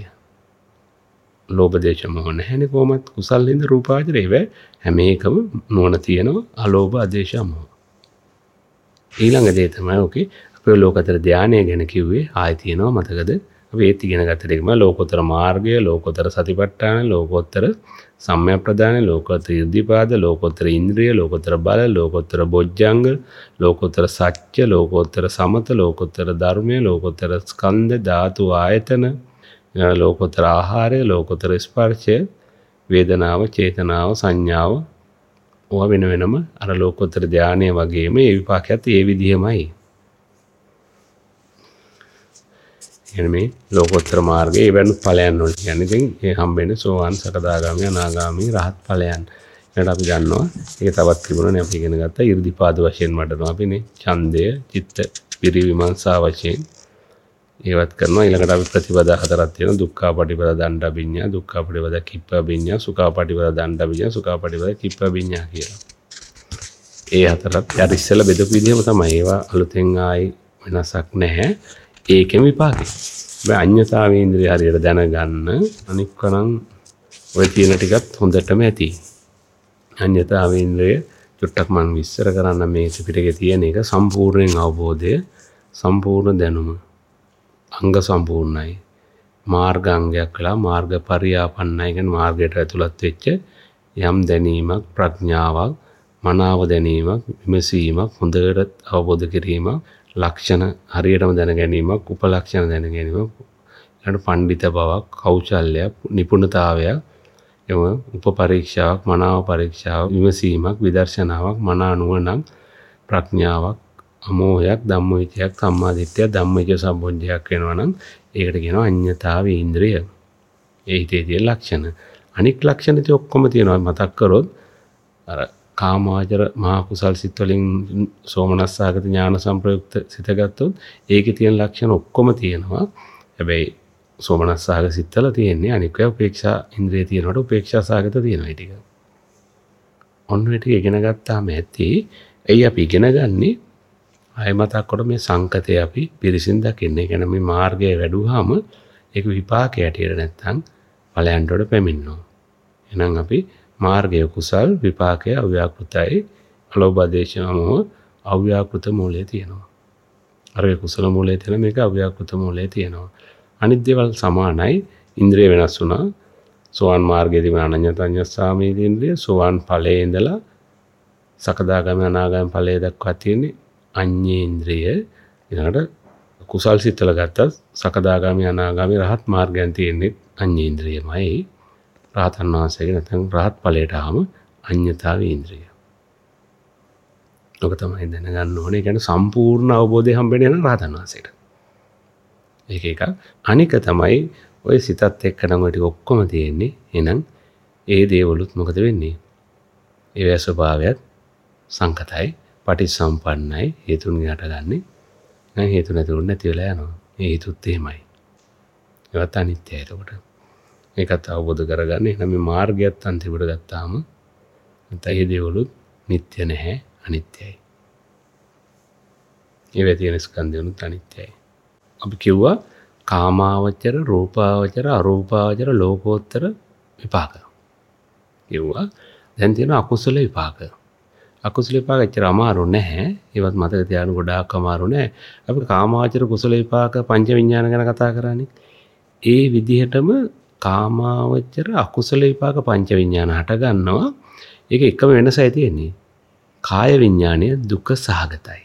[SPEAKER 2] ලෝභ, දේශ, මොහ නැහැනේ කොහොමත් කුසල්ින්ද රූපාවචර ඒවා හැම එකම නොන තියෙනවා අලෝභ, අදේශ, මොහ. ඊළඟ දේ තමයි ඔකේ අපේ ලෝකතර ධානය ගැන කිව්වේ ආයි තියෙනවා මතකද? අපි ඒත් ඉගෙන ගත්ත දෙකම ලෝකෝත්තර මාර්ගය, ලෝකෝත්තර සතිපට්ඨාන, ලෝකෝත්තර සම්‍යක් ප්‍රදාන, ලෝකෝත්තර ඉර්ධිපාද, ලෝකෝත්තර ඉන්ද්‍රිය, ලෝකෝත්තර බල, ලෝකෝත්තර බොජ්ජංග, ලෝකෝත්තර සත්‍ය, ලෝකෝත්තර සමත, ලෝකෝත්තර ධර්මය, ලෝකෝත්තර ස්කන්ධ ධාතු ආයතන, ලෝකෝත්තර ආහාරය, ලෝකෝත්තර ස්පර්ශය, වේදනාව, චේතනාව, සංඥාව ඕවා වෙන වෙනම අර ලෝකෝත්තර ධානය වගේම මේ විපාකයත් ඒ විදිහමයි. මේ ලෝකෝත්තර මාර්ගයේ ඒ වෙන ඵලයන් වල කියන්නේ ඉතින් ඒ හම්බෙන්නේ සෝවාන්, සකදාගාමි, අනාගාමි, රහත් ඵලයන්. ඊට අපි දන්නවා ඒක තවත් තිබුණානේ අපි ඉගෙන ගත්තා 이르දිපාද වශයෙන් වඩනවා අපිනේ ඡන්දය, චිත්ත, පිරිවිමංසා වශයෙන් ඒවත් කරනවා. ඊළඟට අපි ප්‍රතිපදා හතරක් තියෙනවා. දුක්ඛාපටිපදා දණ්ඩාභිඤ්ඤා, දුක්ඛාපටිපදා කිප්පාභිඤ්ඤා, සුඛාපටිපදා දණ්ඩාභිඤ්ඤා, සුඛාපටිපදා කිප්පාභිඤ්ඤා කියලා. ඒ හතරත් යාර ඉස්සෙල්ලා බෙදපු විදිහම තමයි. ඒවා අලුතෙන් ආයි වෙනසක් නැහැ. ඒකෙම විපාකේ. මේ අඤ්ඤතාවේන්ද්‍රය හරියට දැනගන්න අනික්කනම් ඔය තියෙන ටිකත් හොඳටම ඇති. අඤ්ඤතාවේන්ද්‍රය චුට්ටක් මම විස්තර කරන්න මේ ත්‍රිපිටකයේ තියෙන එක සම්පූර්ණයෙන් අවබෝධය, සම්පූර්ණ දැනුම, අංග සම්පූර්ණයි. මාර්ගාංගයක් වෙලා මාර්ග පරියාපන්නයි කියන මාර්ගයට ඇතුළත් වෙච්ච යම් දැනීමක්, ප්‍රඥාවක්, මනාව දැනීමක්, විමසීමක්, හොඳට අවබෝධ කිරීමක්, ලක්ෂණ හරියටම දැන ගැනීමක්, උපලක්ෂණ දැන ගැනීමක්, ඊළඟට පඬිත බවක්, කෞශල්‍යයක්, නිපුණතාවයක්, එම උප පරීක්ෂාවක්, මනාව පරීක්ෂාවක්, විමසීමක්, විදර්ශනාවක්, මනා නුවණක්, ප්‍රඥාවක්, අමෝහයක්, ධම්මවිචයක්, සම්මාදිට්ඨිය, ධම්මවිචය සම්බොජ්ජයක් වෙනවා නම් ඒකට කියනවා අඤ්ඤතාවේ ඉන්ද්‍රිය. ඒ හිතේ තියෙන ලක්ෂණ. අනික් ලක්ෂණ ඉතින් ඔක්කොම තියෙනවා. මතක් කරොත් අර කාමාවචර මහා කුසල් සිත් වලින් සෝමනස්සාගත ඥාන සංප්‍රයුක්ත සිත ගත්තොත් ඒකේ තියෙන ලක්ෂණ ඔක්කොම තියෙනවා. හැබැයි සෝමනස්සාගත සිත්වල තියෙන්නේ අනික උපේක්ෂා ඉන්ද්‍රිය තියෙනකොට උපේක්ෂා සාගත තියෙනවා ඒ ටික. ඔන්න ඒ ටික ඉගෙන ගත්තාම ඇති. එයි අපි ඉගෙන ගන්නේ ආය මතක් කොට මේ සංකතය අපි පිරිසින් දකින්න. ඒ කියන්නේ මේ මාර්ගය වැඩුවාම ඒක විපාකයට ඇටියට නැත්තම් ඵලයන්ට වල පැමිණෙනවා. එහෙනම් අපි මාර්ගය කුසල්, විපාකය අව්‍යාකෘතයි, අලෝභ දේශ මොහ අව්‍යාකෘත මූලයේ තියෙනවා. අර කුසල මූලයේ තියෙන මේක අව්‍යාකෘත මූලයේ තියෙනවා. අනිත් දේවල් සමානයි. ඉන්ද්‍රිය වෙනස් වුණා. සෝවාන් මාර්ගයේදී වන අනඤ්ඤතඤ්ඤස්සාමී ඉන්ද්‍රිය සෝවාන් ඵලයේ ඉඳලා සකදාගාමී අනාගාමී ඵලයේ දක්වා තියෙන්නේ අඤ්ඤේන්ද්‍රිය. ඊළඟට කුසල් සිත්වල ගත්තත් සකදාගාමී අනාගාමී රහත් මාර්ගයන් තියෙන්නේ අඤ්ඤේන්ද්‍රියමයි. රහතන් වහන්සේගේ නැත්නම් රහත් ඵලයට ආම අඤ්ඤතාවේ ඉන්ද්‍රිය. ඔක තමයි දැනගන්න ඕනේ. ඒ කියන්නේ සම්පූර්ණ අවබෝධය හම්බෙන්නේ නම් රහතන් වහන්සේට. ඒක එක. අනික තමයි ඔය සිතත් එක්ක නම් ඔය ටික ඔක්කොම තියෙන්නේ. එහෙනම් ඒ දේවලුත් මොකද වෙන්නේ? ඒවැ ස්වභාවයත් සංකතයි, පටිසම්පන්නයි, හේතුන්ගෙන් හටගන්නේ. නම් හේතු නැතුව නැති වෙලා යනවා. මේ හේතුත් එහෙමයි. ඒවත් අනිත්‍යයි එතකොට. ඒකත් අවබෝධ කරගන්න. එහෙනම් මේ මාර්ගයත් අන්තිමට ගත්තාම නැත්නම් ඒ දේවලුත් නිට්ටය නැහැ, අනිත්‍යයි. ඒවැ තියෙන ස්කන්ධයනුත් අනිත්‍යයි. අපි කිව්වා කාමාවචර, රූපාවචර, අරූපාවචර, ලෝකෝත්තර විපාක. කිව්වා. දැන් තියෙන අකුසල විපාක. අකුසල විපාක ඇත්තට අමාරු නැහැ. ඒවත් මතක තියාගන්න ගොඩාක් අමාරු නැහැ. අපි කාමාවචර කුසල විපාක පංච විඥාන ගැන කතා කරන්නේ. ඒ විදිහටම කාමාවචර අකුසල විපාක පංච විඥාන හට ගන්නවා. ඒක එකම වෙනසයි තියෙන්නේ. කාය විඥානය දුක සහගතයි.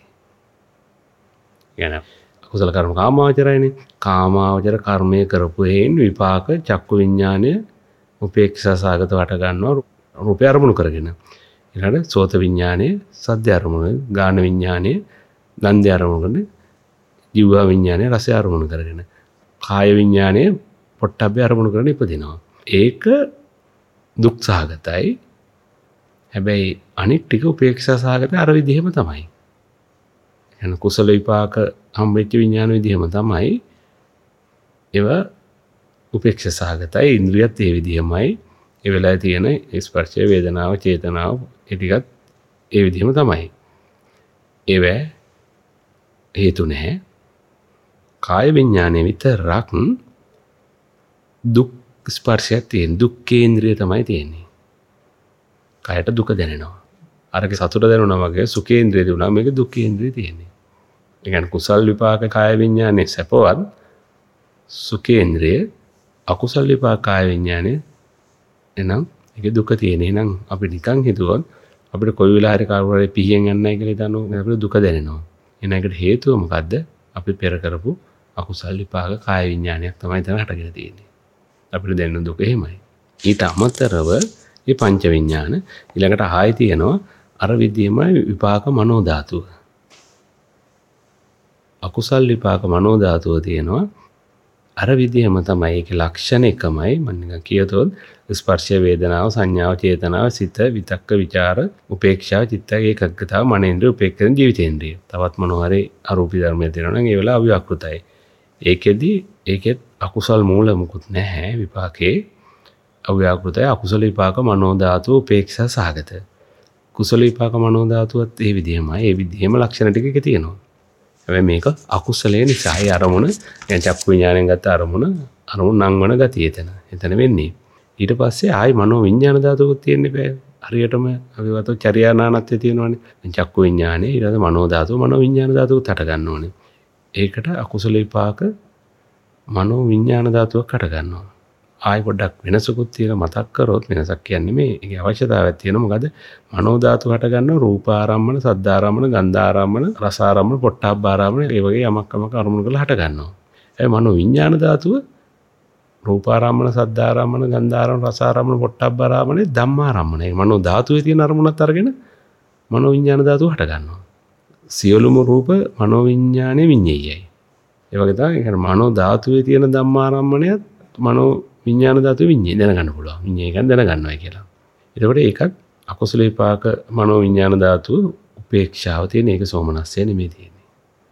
[SPEAKER 2] يعني කුසල කර්ම කාමාවචරයිනේ. කාමාවචර කර්මය කරපු හේන් විපාක චක්කු විඥානය උපේක්ෂා සාගත වට ගන්නවා රූපය අරමුණු කරගෙන. ඊළඟට සෝත විඥානය සද්ද අරමුණු, ගාන විඥානය ගන්ධය අරමුණු කරගෙන, ජීව විඥානය රසය අරමුණු කරගෙන, කාය විඥානය පොට්ටබ්බේ අරමුණු කරගෙන ඉපදිනවා. ඒක දුක් සහගතයි. හැබැයි අනිත් ටික උපේක්ෂා සහගත අර විදිහම තමයි. යන කුසල විපාක හම්බෙච්ච විඥාන විදිහම තමයි. ඒව උපේක්ෂා සහගතයි. ඉන්ද්‍රියත් ඒ විදිහමයි. ඒ වෙලාවේ තියෙන ස්පර්ශය, වේදනාව, චේතනාව ඒ ටිකත් ඒ විදිහම තමයි. ඒව හේතු නැහැ. කාය විඥානයේ විතරක් දුක් ස්පර්ශයක් තියෙන. දුක්ඛේන්ද්‍රිය තමයි තියෙන්නේ. කායට දුක දැනෙනවා. අරක සතුට දැනුණා වගේ සුඛේන්ද්‍රිය දුණා. මේක දුක්ඛේන්ද්‍රිය තියෙන්නේ. ඒ කියන්නේ කුසල් විපාක කාය විඥානේ සැපවත්, සුඛේන්ද්‍රිය අකුසල් විපාක කාය විඥානේ එනම් ඒකේ දුක තියෙන. එහෙනම් අපි නිකන් හිතුවොත් අපිට කොයි වෙලාවරි කාර්යවල පිහියෙන් යන්නයි කියලා හිතනවා අපිට දුක දැනෙනවා. එහෙනම් ඒකට හේතුව මොකද්ද? අපි පෙර කරපු අකුසල් විපාක කාය විඥානයක් තමයි එතන හටගෙන තියෙන්නේ. අපිට දැනෙන දුක එහෙමයි. ඊට අමතරව මේ පංච විඥාන ඊළඟට ආයෙ තියෙනවා අර විදියමයි විපාක මනෝ ධාතුව. අකුසල් විපාක මනෝ ධාතුව තියෙනවා. අර විදිහම තමයි ඒකේ ලක්ෂණ එකමයි. මම නිකන් කියතොත් ස්පර්ශ, වේදනාව, සංඥාව, චේතනාව, සිත, විතක්ක, ਵਿਚාර, උපේක්ෂා, චිත්ත, ඒකග්ගතාව, මනේන්ද්‍රිය, උපේක්ෂණ, ජීවිතේන්ද්‍රිය. තවත් මොනවා හරි අරූපී ධර්මයක් තියෙනවා නම් ඒ වෙලාව අව්‍යාකෘතයි. ඒකෙදි ඒකෙත් අකුසල් මූල මුකුත් නැහැ විපාකේ. අව්‍යාකෘතයි අකුසල විපාක මනෝ ධාතුව උපේක්ෂා සහගත. කුසල විපාක මනෝ ධාතුවත් ඒ විදිහමයි. ඒ විදිහම ලක්ෂණ ටිකක තියෙනවා. හැබැයි මේක අකුසලයේ නිසා ඒ අරමුණ يعني චක්කු විඥාණයෙන් ගත්ත අරමුණ අරමුණ නංවන ගතිය එතන. එතන වෙන්නේ. ඊට පස්සේ ආයි මනෝ විඥාන ධාතුවකුත් තියෙන්නේ බෑ. හරියටම අපි වතෝ චර්යානානත්වය තියෙනවානේ. දැන් චක්කු විඥානේ ඊට පස්සේ මනෝ ධාතුව මනෝ විඥාන ධාතුවත් හට ගන්න ඕනේ. ඒකට අකුසල විපාක මනෝ විඥාන ධාතුවක් හට ගන්නවා. ආයි පොඩ්ඩක් වෙනසකුත් තියෙන මතක් කරොත් වෙනසක් කියන්නේ මේ ඒකේ අවශ්‍යතාවයක් තියෙනවා. මොකද මනෝ ධාතු හට ගන්නවා රූපාරම්මන, සද්ධාරම්මන, ගන්ධාරම්මන, රසාරම්මන, පොට්ටබ්බාරම්මන ඒ වගේ යමක් යමක් අරමුණු කරලා හට ගන්නවා. ඒ මනෝ විඥාන ධාතුව රූපාරම්මන, සද්ධාරම්මන, ගන්ධාරම්මන, රසාරම්මන, පොට්ටබ්බාරම්මන, ධම්මාරම්මන. ඒ මනෝ ධාතුවේ තියෙන අරමුණත් අරගෙන මනෝ විඥාන ධාතුව හට ගන්නවා. සියලුම රූප මනෝ විඥානේ විඤ්ඤයයි. ඒ වගේ තමයි ඒ මනෝ ධාතුවේ තියෙන ධම්මාරම්මණයත් මනෝ විඥාන ධාතුවේ විඤ්ඤය දැනගන්න පුළුවන්. විඤ්ඤය කියන්නේ දැනගන්නවයි කියලා. එතකොට ඒකත් අකුසල විපාක මනෝ විඥාන ධාතුව උපේක්ෂාව තියෙන ඒක සෝමනස්සේ නෙමෙයි තියෙන්නේ.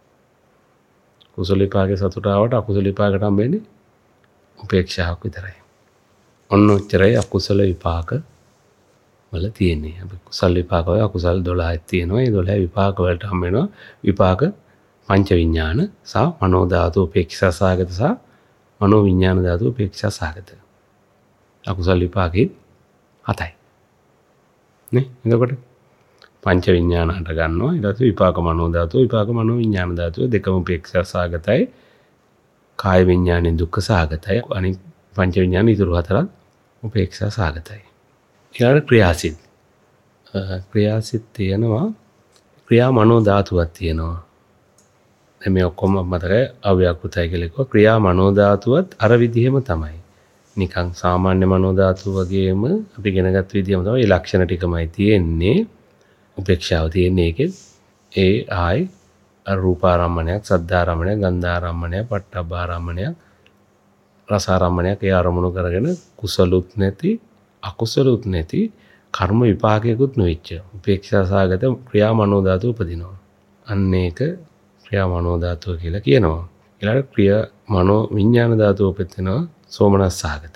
[SPEAKER 2] කුසල විපාකේ සතුටාවට අකුසල විපාකට හම්බෙන්නේ උපේක්ෂාවක් විතරයි. ඔන්න ඔච්චරයි අකුසල විපාක වල තියෙන්නේ. අපි කුසල විපාක වල අකුසල දොළහක් තියෙනවා. ඒ දොළහ විපාක වලට හම් වෙනවා විපාක පංච විඥාන සහ මනෝ ධාතු උපේක්ෂා සාගත සහ මනෝ විඥාන ධාතු උපේක්ෂා සාගත. අකුසල විපාකේ හතයි. නේ? එතකොට පංච විඥාන හට ගන්නවා. ඊට පස්සේ විපාක මනෝ ධාතු විපාක මනෝ විඥාන ධාතු දෙකම උපේක්ෂා සාගතයි. කාය විඥානේ දුක්ඛ සාගතයි. අනිත් පංච විඥාන ඉතුරු හතරත් උපේක්ෂා සාගතයි. ඊළඟ ක්‍රියාසිත. ක්‍රියාසිත තියෙනවා. ක්‍රියා මනෝ ධාතුවක් තියෙනවා. දැන් මේ ඔක්කොම මතකයි අව්‍යාකෘතයි කියලා කිව්වා. ක්‍රියා මනෝ ධාතුවත් අර විදිහෙම තමයි. නිකන් සාමාන්‍ය මනෝ ධාතුව වගේම අපි ඉගෙනගත් විදිහම තමයි. ඒ ලක්ෂණ ටිකමයි තියෙන්නේ. උපේක්ෂාව තියෙන්නේ ඒකෙත්. ඒ ආයි රූපාරම්මණයක්, සද්ධාරම්මණයක්, ගන්ධාරම්මණයක්, පට්ඨබ්බාරම්මණයක්, රසාරම්මණයක් ඒ අරමුණු කරගෙන කුසලුත් නැති අකුසලුත් නැති කර්ම විපාකයකුත් නොවිච්ච උපේක්ෂා සාගත ක්‍රියා මනෝ ධාතුව උපදිනවා. අන්න ඒක ක්‍රියා මනෝ ධාතුව කියලා කියනවා. ඊළඟ ක්‍රියා මනෝ විඥාන ධාතුව උපදිනවා සෝමනස් සාගත.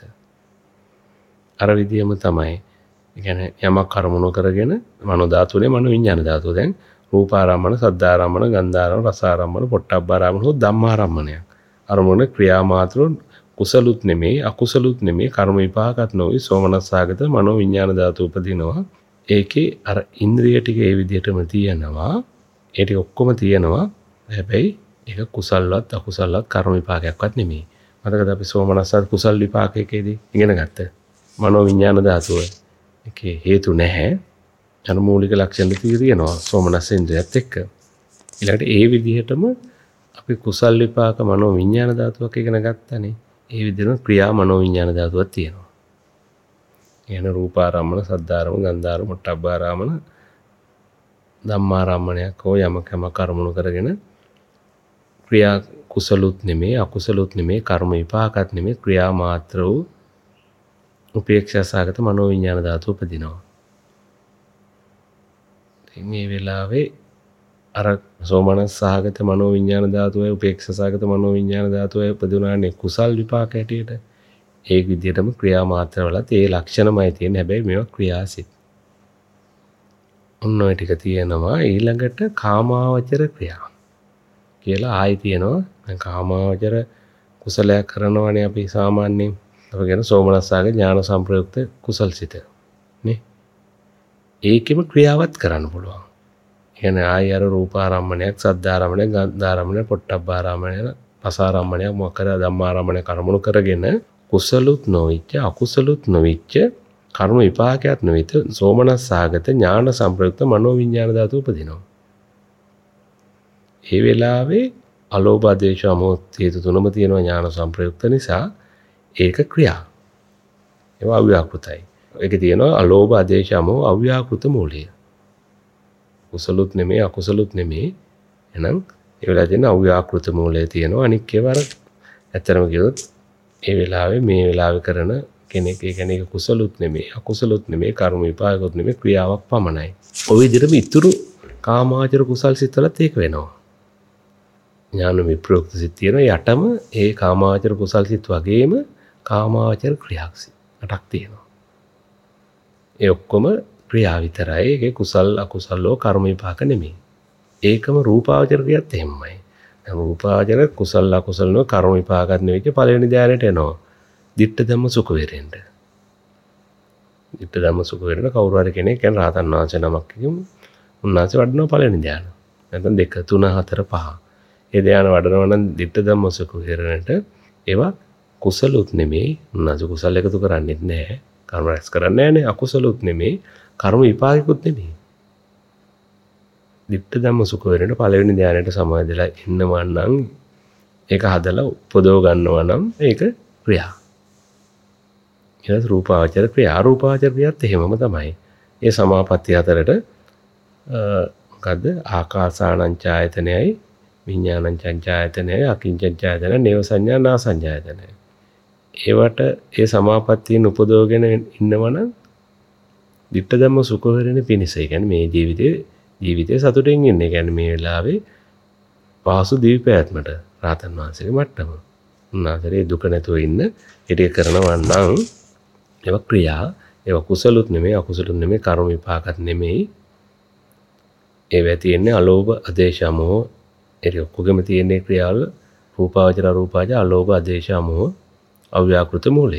[SPEAKER 2] අර විදියම තමයි. ඒ කියන්නේ යමක් කර්මණු කරගෙන මනෝ ධාතුවේ මනෝ විඥාන ධාතුව දැන් රූපාරම්මන, සද්ධාරම්මන, ගන්ධාරම්මන, රසාරම්මන, පොට්ටබ්බාරම්මන හෝ ධම්මාරම්මනයක්. අරමුණ ක්‍රියා මාත්‍ර කුසලුත් නෙමෙයි අකුසලුත් නෙමෙයි කර්ම විපාකත් නොවේ සෝමනස් සාගත මනෝ විඥාන ධාතුව උපදිනවා. ඒකේ අර ඉන්ද්‍රිය ටික ඒ විදිහටම තියෙනවා. ඒ ටික ඔක්කොම තියෙනවා. හැබැයි ඒක කුසල්වත් අකුසල්වත් කර්ම විපාකයක්වත් නෙමෙයි. මතකද අපි සෝමනස්සත් කුසල් විපාකයකදී ඉගෙන ගත්ත මනෝ විඥාන ධාතුව. ඒකේ හේතු නැහැ. අර මූලික ලක්ෂණ ටික තියෙනවා සෝමනස්ස ඉන්ද්‍රියත් එක්ක. ඊළඟට ඒ විදිහටම අපි කුසල් විපාක මනෝ විඥාන ධාතුවක් ඉගෙන ගත්තනේ. ඒ විදිහටම ක්‍රියා මනෝ විඥාන ධාතුවක් තියෙනවා. එන රූපාරම්මන, සද්ධාරම්මන, ගන්ධාරම්මන, පොට්ටබ්බාරම්මන, ධම්මාරම්මනයක් හෝ යමක යමක කර්මණු කරගෙන ක්‍රියා කුසලුත් නෙමේ අකුසලුත් නෙමේ කර්ම විපාකත් නෙමේ ක්‍රියා මාත්‍ර වූ උපේක්ෂා සාගත මනෝ විඥාන ධාතුව උපදිනවා. ඉතින් මේ වෙලාවේ අර සෝමනස් සහගත මනෝ විඥාන ධාතුවයි උපේක්ෂා සහගත මනෝ විඥාන ධාතුවයි උපදිනානේ කුසල් විපාක හැටියට. ඒ විදිහටම ක්‍රියා මාත්‍ර වලත් ඒ ලක්ෂණමයි තියෙන්නේ. හැබැයි මේවා ක්‍රියාසිත. ඔන්න ඔය ටික තියෙනවා. ඊළඟට කාමාවචර ක්‍රියා කියලා ආයි තියෙනවා. දැන් කාමාවචර කුසලයක් කරනවානේ අපි සාමාන්‍යයෙන්. අපි කියන සෝමනස්සාගේ ඥාන සම්ප්‍රයුක්ත කුසල්සිත. නේ? ඒකෙම ක්‍රියාවත් කරන්න පුළුවන්. කියන්නේ ආයි අර රූපාරම්මණයක්, සද්ධාරම්මණයක්, ගන්ධාරම්මණයක්, පොට්ටබ්බාරම්මණයක්, රසාරම්මණයක්, මොකද ධම්මාරම්මණයක් කර්මණු කරගෙන කුසලුත් නොවිච්ච අකුසලුත් නොවිච්ච කර්ම විපාකයක් නොවිත සෝමනස්සාගත ඥාන සම්ප්‍රයුක්ත මනෝ විඥාන ධාතුව උපදිනවා. ඒ වෙලාවේ අලෝභ ආදේශ මොහ හේතු තුනම තියෙනවා ඥාන සම්ප්‍රයුක්ත නිසා ඒක ක්‍රියා. ඒවා අව්‍යාකෘතයි. ඒකේ තියෙනවා අලෝභ ආදේශ මොහ අව්‍යාකෘත මූලය. කුසලුත් නෙමෙයි අකුසලුත් නෙමෙයි. එහෙනම් ඒ වෙලාවේ තියෙන අව්‍යාකෘත මූලය තියෙනවා. අනික් ඒවා ඇත්තරම කියොත් ඒ වෙලාවේ මේ වෙලාවේ කරන කෙනෙක් ඒ කියන්නේ ඒක කුසලුත් නෙමෙයි අකුසලුත් නෙමෙයි කර්ම විපාකකුත් නෙමෙයි ක්‍රියාවක් පමණයි. ඔය විදිහටම ඉතුරු කාමාවචර කුසල් සිත්වලත් ඒක වෙනවා. ඥාන විප්‍රයුක්ත සිත් තියෙනවා. යටම ඒ කාමාවචර කුසල් සිත් වගේම කාමාවචර ක්‍රියාසිත අටක් තියෙනවා. ඒ ඔක්කොම ක්‍රියා විතරයි. ඒකේ කුසල් අකුසල් වල කර්ම විපාක නෙමෙයි. ඒකම රූපාවචර ක්‍රියාත් එහෙමයි. දැන් රූපාවචර කුසල් අකුසල් වල කර්ම විපාකත් නෙවෙයි පළවෙනි ධානයට එනවා. ditta dhamma sukha වෙරෙන්න. ditta dhamma sukha වෙරෙන්න කවුරු හරි කෙනෙක් කියන රහතන් වහන්සේ නමක් කියමු. උන්වහන්සේ වඩනවා පළවෙනි ධානය. නැත්නම් දෙක තුන හතර පහ. ඒ ධානය වඩනවා නම් ditta dhamma sukha වෙරෙන්නට ඒවා කුසලුත් නෙමෙයි. උන්වහන්සේ කුසල එකතු කරන්නේ නැහැ. කර්ම රැස් කරන්නේ නැහැනේ. අකුසලුත් නෙමෙයි. කර්ම විපාකිකුත් නෙමෙයි. ditta dhamma sukha වෙරෙන්න පළවෙනි ධානයට සමාදලා ඉන්නවා නම් ඒක හදලා උපදව ගන්නවා නම් ඒක ක්‍රියා. ඊට රූපාවචර ක්‍රියා අරූපාවචර ක්‍රියාත් එහෙමම තමයි. ඒ සමාපatti හතරට මොකද්ද ආකාසානං ඡායතනයයි විඥානං ඡායතනයයි අකිංචං ඡායතනයයි නේව සංඥා නා සංඥායතනයයි. ඒවට ඒ සමාපත්තියෙන් උපදවගෙන ඉන්නවනම් ditta dhamma sukha වෙරෙන පිණිස. ඒ කියන්නේ මේ ජීවිතේ ජීවිතේ සතුටින් ඉන්නේ. ඒ කියන්නේ මේ වෙලාවේ පාසු දීපෑත්මට රහතන් වහන්සේගේ මට්ටම. උන්වහන්සේ දුක නැතුව ඉන්න හිතේ කරනවා නම් ඒවා ක්‍රියා ඒවා කුසලුත් නෙමෙයි අකුසලුත් නෙමෙයි කර්ම විපාකත් නෙමෙයි. ඒවා තියෙන්නේ අලෝභ අදේශ මොහ. ඒ ඔක්කොගෙම තියෙන්නේ ක්‍රියාවල රූපාවචර අරූපාවචර අලෝභ අදේශ මොහ අව්‍යාකෘත මූලය.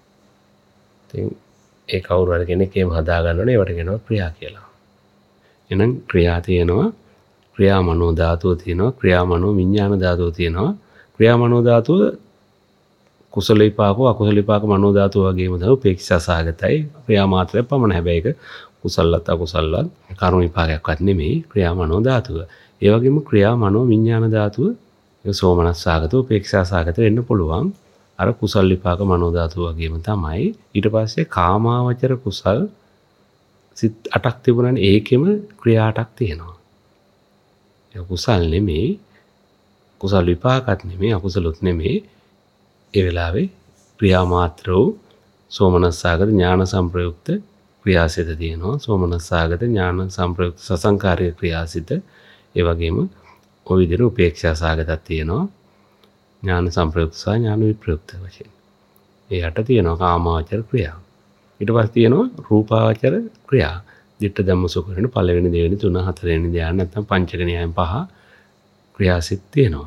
[SPEAKER 2] ඉතින් ඒ කවුරු හරි කෙනෙක් එහෙම හදා ගන්නවනේ ඒවට කියනවා ක්‍රියා කියලා. එහෙනම් ක්‍රියා තියෙනවා ක්‍රියා මනෝ ධාතුව තියෙනවා ක්‍රියා මනෝ විඥාන ධාතුව තියෙනවා. ක්‍රියා මනෝ ධාතුව කුසල විපාක අකුසල විපාක මනෝ ධාතුව වගේම තමයි උපේක්ෂා සහගතයි. ක්‍රියා මාත්‍රයක් පමණ. හැබැයි ඒක කුසලවත් අකුසලවත් කර්ම විපාකයක්වත් නෙමෙයි ක්‍රියා මනෝ ධාතුව. ඒ වගේම ක්‍රියා මනෝ විඥාන ධාතුව ඒක සෝමනස් සහගත උපේක්ෂා සහගත වෙන්න පුළුවන්. අර කුසල විපාක මනෝ ධාතුව වගේම තමයි. ඊට පස්සේ කාමාවචර කුසල් සිත් අටක් තිබුණානේ ඒකෙම ක්‍රියා අටක් තියෙනවා. ඒ කුසල් නෙමෙයි කුසල විපාකත් නෙමෙයි අකුසලොත් නෙමෙයි. ඒ වෙලාවේ ක්‍රියා මාත්‍ර වූ සෝමනස්සාගත ඥාන සංප්‍රයුක්ත ක්‍රියාසිත තියෙනවා. සෝමනස්සාගත ඥාන සංප්‍රයුක්ත සසංකාරික ක්‍රියාසිත. ඒ වගේම ওই විදිහට උපේක්ෂා සාගතක් තියෙනවා. ඥාන සංප්‍රයුක්ත සහ ඥාන විප්‍රයුක්ත වශයෙන්. ඒ යට තියෙනවා කාමාවචර ක්‍රියා. ඊට පස්සේ තියෙනවා රූපාවචර ක්‍රියා. ditta dhamma sukha වෙන පළවෙනි දෙවෙනි තුන හතරවෙනි ධ්‍යාන නැත්නම් පංචක න්‍යායන් පහ ක්‍රියාසිත තියෙනවා.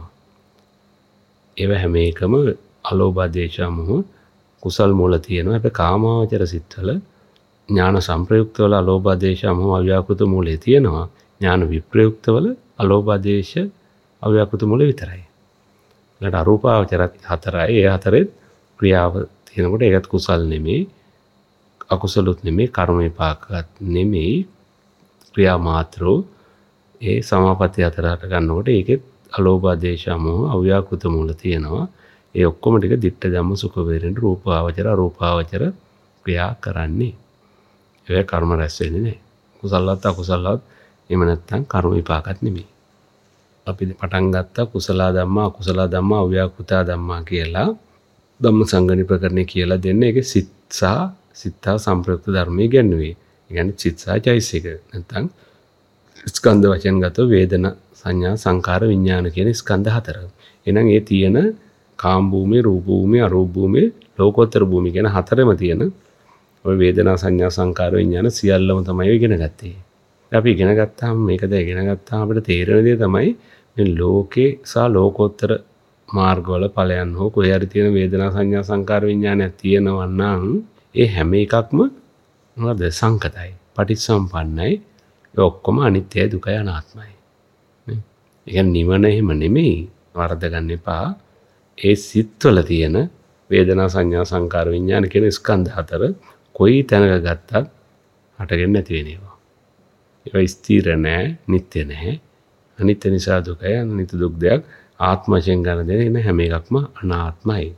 [SPEAKER 2] ඒව හැම එකම අලෝභ දේශ මොහ කුසල් මූල තියෙනවා. හැබැයි කාමාවචර සිත්වල ඥාන සංප්‍රයුක්ත වල අලෝභ දේශ මොහ අව්‍යාකෘත මූලේ තියෙනවා. ඥාන විප්‍රයුක්ත වල අලෝභ දේශ අව්‍යාකෘත මූල විතරයි. ඊට අරූපාවචර හතරයි. ඒ හතරේ ක්‍රියාව තියෙනකොට ඒකත් කුසල් නෙමෙයි අකුසලුත් නෙමෙයි කර්ම විපාකත් නෙමෙයි ක්‍රියා මාත්‍රෝ. ඒ සමාපatti හතරට ගන්නකොට ඒකෙත් අලෝභ දේශ මොහ අව්‍යාකෘත මූල තියෙනවා. ඒ ඔක්කොම ටික ditta dhamma sukha වෙරෙන්න රූපාවචර අරූපාවචර ක්‍රියා කරන්නේ. ඒ කර්ම රැස් වෙන්නේ නැහැ. කුසලවත් අකුසලවත් එහෙම නැත්නම් කර්ම විපාකත් නෙමෙයි. අපි පටන් ගත්තා කුසල ධම්මා අකුසල ධම්මා අව්‍යාකෘත ධම්මා කියලා ධම්ම සංගණි ප්‍රකරණේ කියලා දෙන්නේ. ඒකේ සිත් සහ සිතා සංප්‍රයුක්ත ධර්මයේ ගැන්වුවේ. ඒ කියන්නේ සිත් සහ චෛසික නැත්නම් ස්කන්ධ වශයෙන් ගත වේදනා සංඥා සංකාර විඥාන කියන ස්කන්ධ හතර. එහෙනම් ඒ තියෙන කාම භූමිය රූප භූමිය අරූප භූමිය ලෝකෝත්තර භූමිය කියන හතරෙම තියෙන ওই වේදනා සංඥා සංකාර විඥාන සියල්ලම තමයි ඉගෙන ගත්තේ. අපි ඉගෙන ගත්තාම මේකද ඉගෙන ගත්තාම අපිට තේරෙන දේ තමයි මේ ලෝකේ සහ ලෝකෝත්තර මාර්ගවල ඵලයන් හෝ කොහේ හරි තියෙන වේදනා සංඥා සංකාර විඥානයක් තියෙනවා නම් ඒ හැම එකක්ම මොනවද සංකතයි පටිච්චසම්පන්නයි. ඒ ඔක්කොම අනිත්‍යයි දුකයි අනාත්මයි. නේ? ඒ කියන්නේ නිවන එහෙම නෙමෙයි. වරද ගන්න එපා. ඒ සිත්වල තියෙන වේදනා සංඥා සංකාර විඥාන කියන ස්කන්ධ හතර කොයි තැනක ගත්තත් හටගෙන නැති වෙන ඒවා. ඒවා ස්ථිර නැහැ, නිට්ටය නැහැ. අනිත්‍ය නිසා දුකයි, අනිත්‍ය දුක් දෙයක් ආත්ම වශයෙන් ගන්න දෙන එන හැම එකක්ම අනාත්මයි.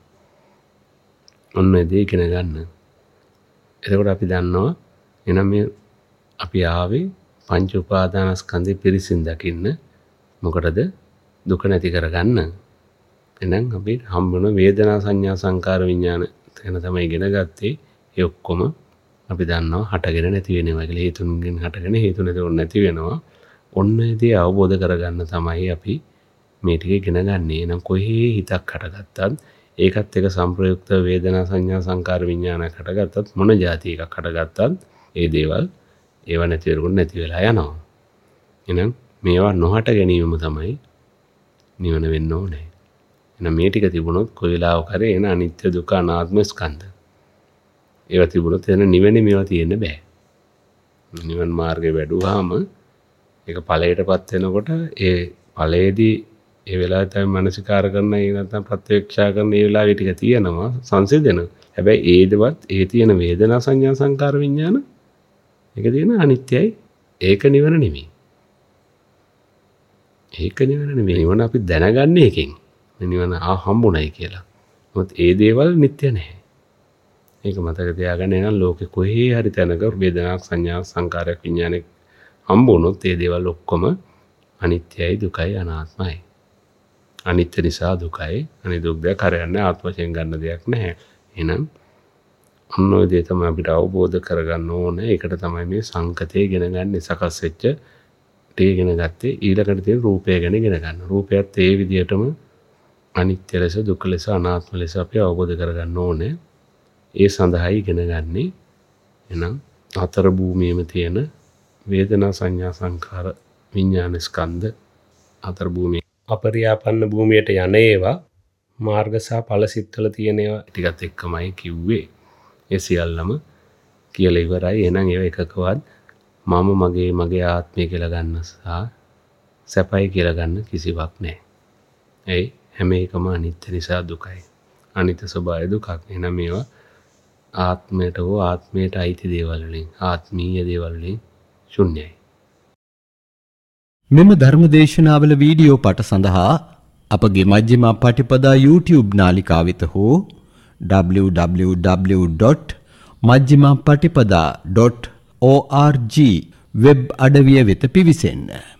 [SPEAKER 2] ඔන්න ඒ දේ ඉගෙන ගන්න. එතකොට අපි දන්නවා එනම් මේ අපි ආවේ පංච උපාදානස්කන්ධේ පිරිසින් දකින්න. මොකටද? දුක නැති කරගන්න. එහෙනම් අපි හම්බ වෙන වේදනා සංඥා සංකාර විඥාන ගැන තමයි ඉගෙන ගත්තේ. ඒ ඔක්කොම අපි දන්නවා හටගෙන නැති වෙනවා කියලා. හේතුන්ගෙන් හටගෙන හේතු නැතුව නැති වෙනවා. ඔන්න ඉතින් අවබෝධ කරගන්න තමයි අපි මේ ටික ඉගෙන ගන්නේ. නම් කොහේ හිතක් හටගත්තත් ඒකත් එක සම්ප්‍රයුක්ත වේදනා සංඥා සංකාර විඥානයක් හටගත්තත් මොන જાති එකක් හටගත්තත් ඒ දේවල් ඒව නැති වෙරුන් නැති වෙලා යනවා. එහෙනම් මේවා නොහට ගැනීමම තමයි නිවන වෙන්න ඕනේ. එහෙනම් මේ ටික තිබුණොත් කොයි වෙලාවක හරි එන අනිත්‍ය දුක්ඛ අනාත්ම ස්කන්ධ ඒවා තිබුණොත් එන නිවනේ මේවා තියෙන්න බෑ. නිවන් මාර්ගේ වැඩුවාම ඒක ඵලයටපත් වෙනකොට ඒ ඵලයේදී ඒ වෙලාවේ තමයි මනසිකාර කරන ඒ නැත්නම් ප්‍රත්‍යක්ෂා කරන ඒ වෙලාවේ ටික තියෙනවා සංසිඳන. හැබැයි ඒ දෙවත් ඒ තියෙන වේදනා සංඥා සංකාර විඥාන ඒක තියෙන අනිත්‍යයි. ඒක නිවන නෙමෙයි. ඒක නිවන නෙමෙයි. නිවන අපි දැනගන්නේ එකෙන්. නිවන ආ හම්බුණයි කියලා. මොකද ඒ දේවල් නිට්ටය නැහැ. ඒක මතක තියාගන්න නම් ලෝකෙ කොහේ හරි තැනක වේදනාවක් සංඥාවක් සංකාරයක් විඥානයක් හම්බුනොත් ඒ දේවල් ඔක්කොම අනිත්‍යයි දුකයි අනාත්මයි. අනිත්‍ය නිසා දුකයි. අනිත් දුක් දෙක කරන්නේ ආත්ම වශයෙන් ගන්න දෙයක් නැහැ. එහෙනම් ඔන්න ඔය දේ තමයි අපිට අවබෝධ කරගන්න ඕනේ. ඒකට තමයි මේ සංකතය ඉගෙන ගන්න සකස් වෙච්ච ටේ ඉගෙන ගත්තේ. ඊළඟට තියෙන රූපය ගැන ඉගෙන ගන්න. රූපයත් ඒ විදිහටම අනිත්‍ය ලෙස දුක ලෙස අනාත්ම ලෙස අපි අවබෝධ කරගන්න ඕනේ. ඒ සඳහායි ඉගෙන ගන්නේ. එහෙනම් හතර භූමියේම තියෙන වේදනා සංඥා සංකාර විඥාන ස්කන්ධ හතර භූමිය අපරියාපන්න භූමියට යන ඒවා මාර්ග සහ ඵල සිත්වල තියෙන ඒවා ටිකත් එක්කමයි කිව්වේ. ඒ සියල්ලම කියලා ඉවරයි. එහෙනම් ඒව එකකවත් මම මගේ මගේ ආත්මය කියලා ගන්න සහ සැපයි කියලා ගන්න කිසිවක් නැහැ. ඒ හැම එකම අනිත්‍ය නිසා දුකයි. අනිත්‍ය ස්වභාවය දුකක්. එහෙනම් මේවා ආත්මයට හෝ ආත්මයට අයිති දේවල් වලින් ආත්මීය දේවල් වලින් ශුන්‍යයි.
[SPEAKER 1] මෙම ධර්මදේශනාවල වීඩියෝ පට සඳහා අපගේ මජ්ක්‍ධිම පටිපදා YouTube නාලිකාව වෙත හෝ double-u double-u double-u dot majjhima patipada dot org web අඩවිය වෙත පිවිසෙන්න.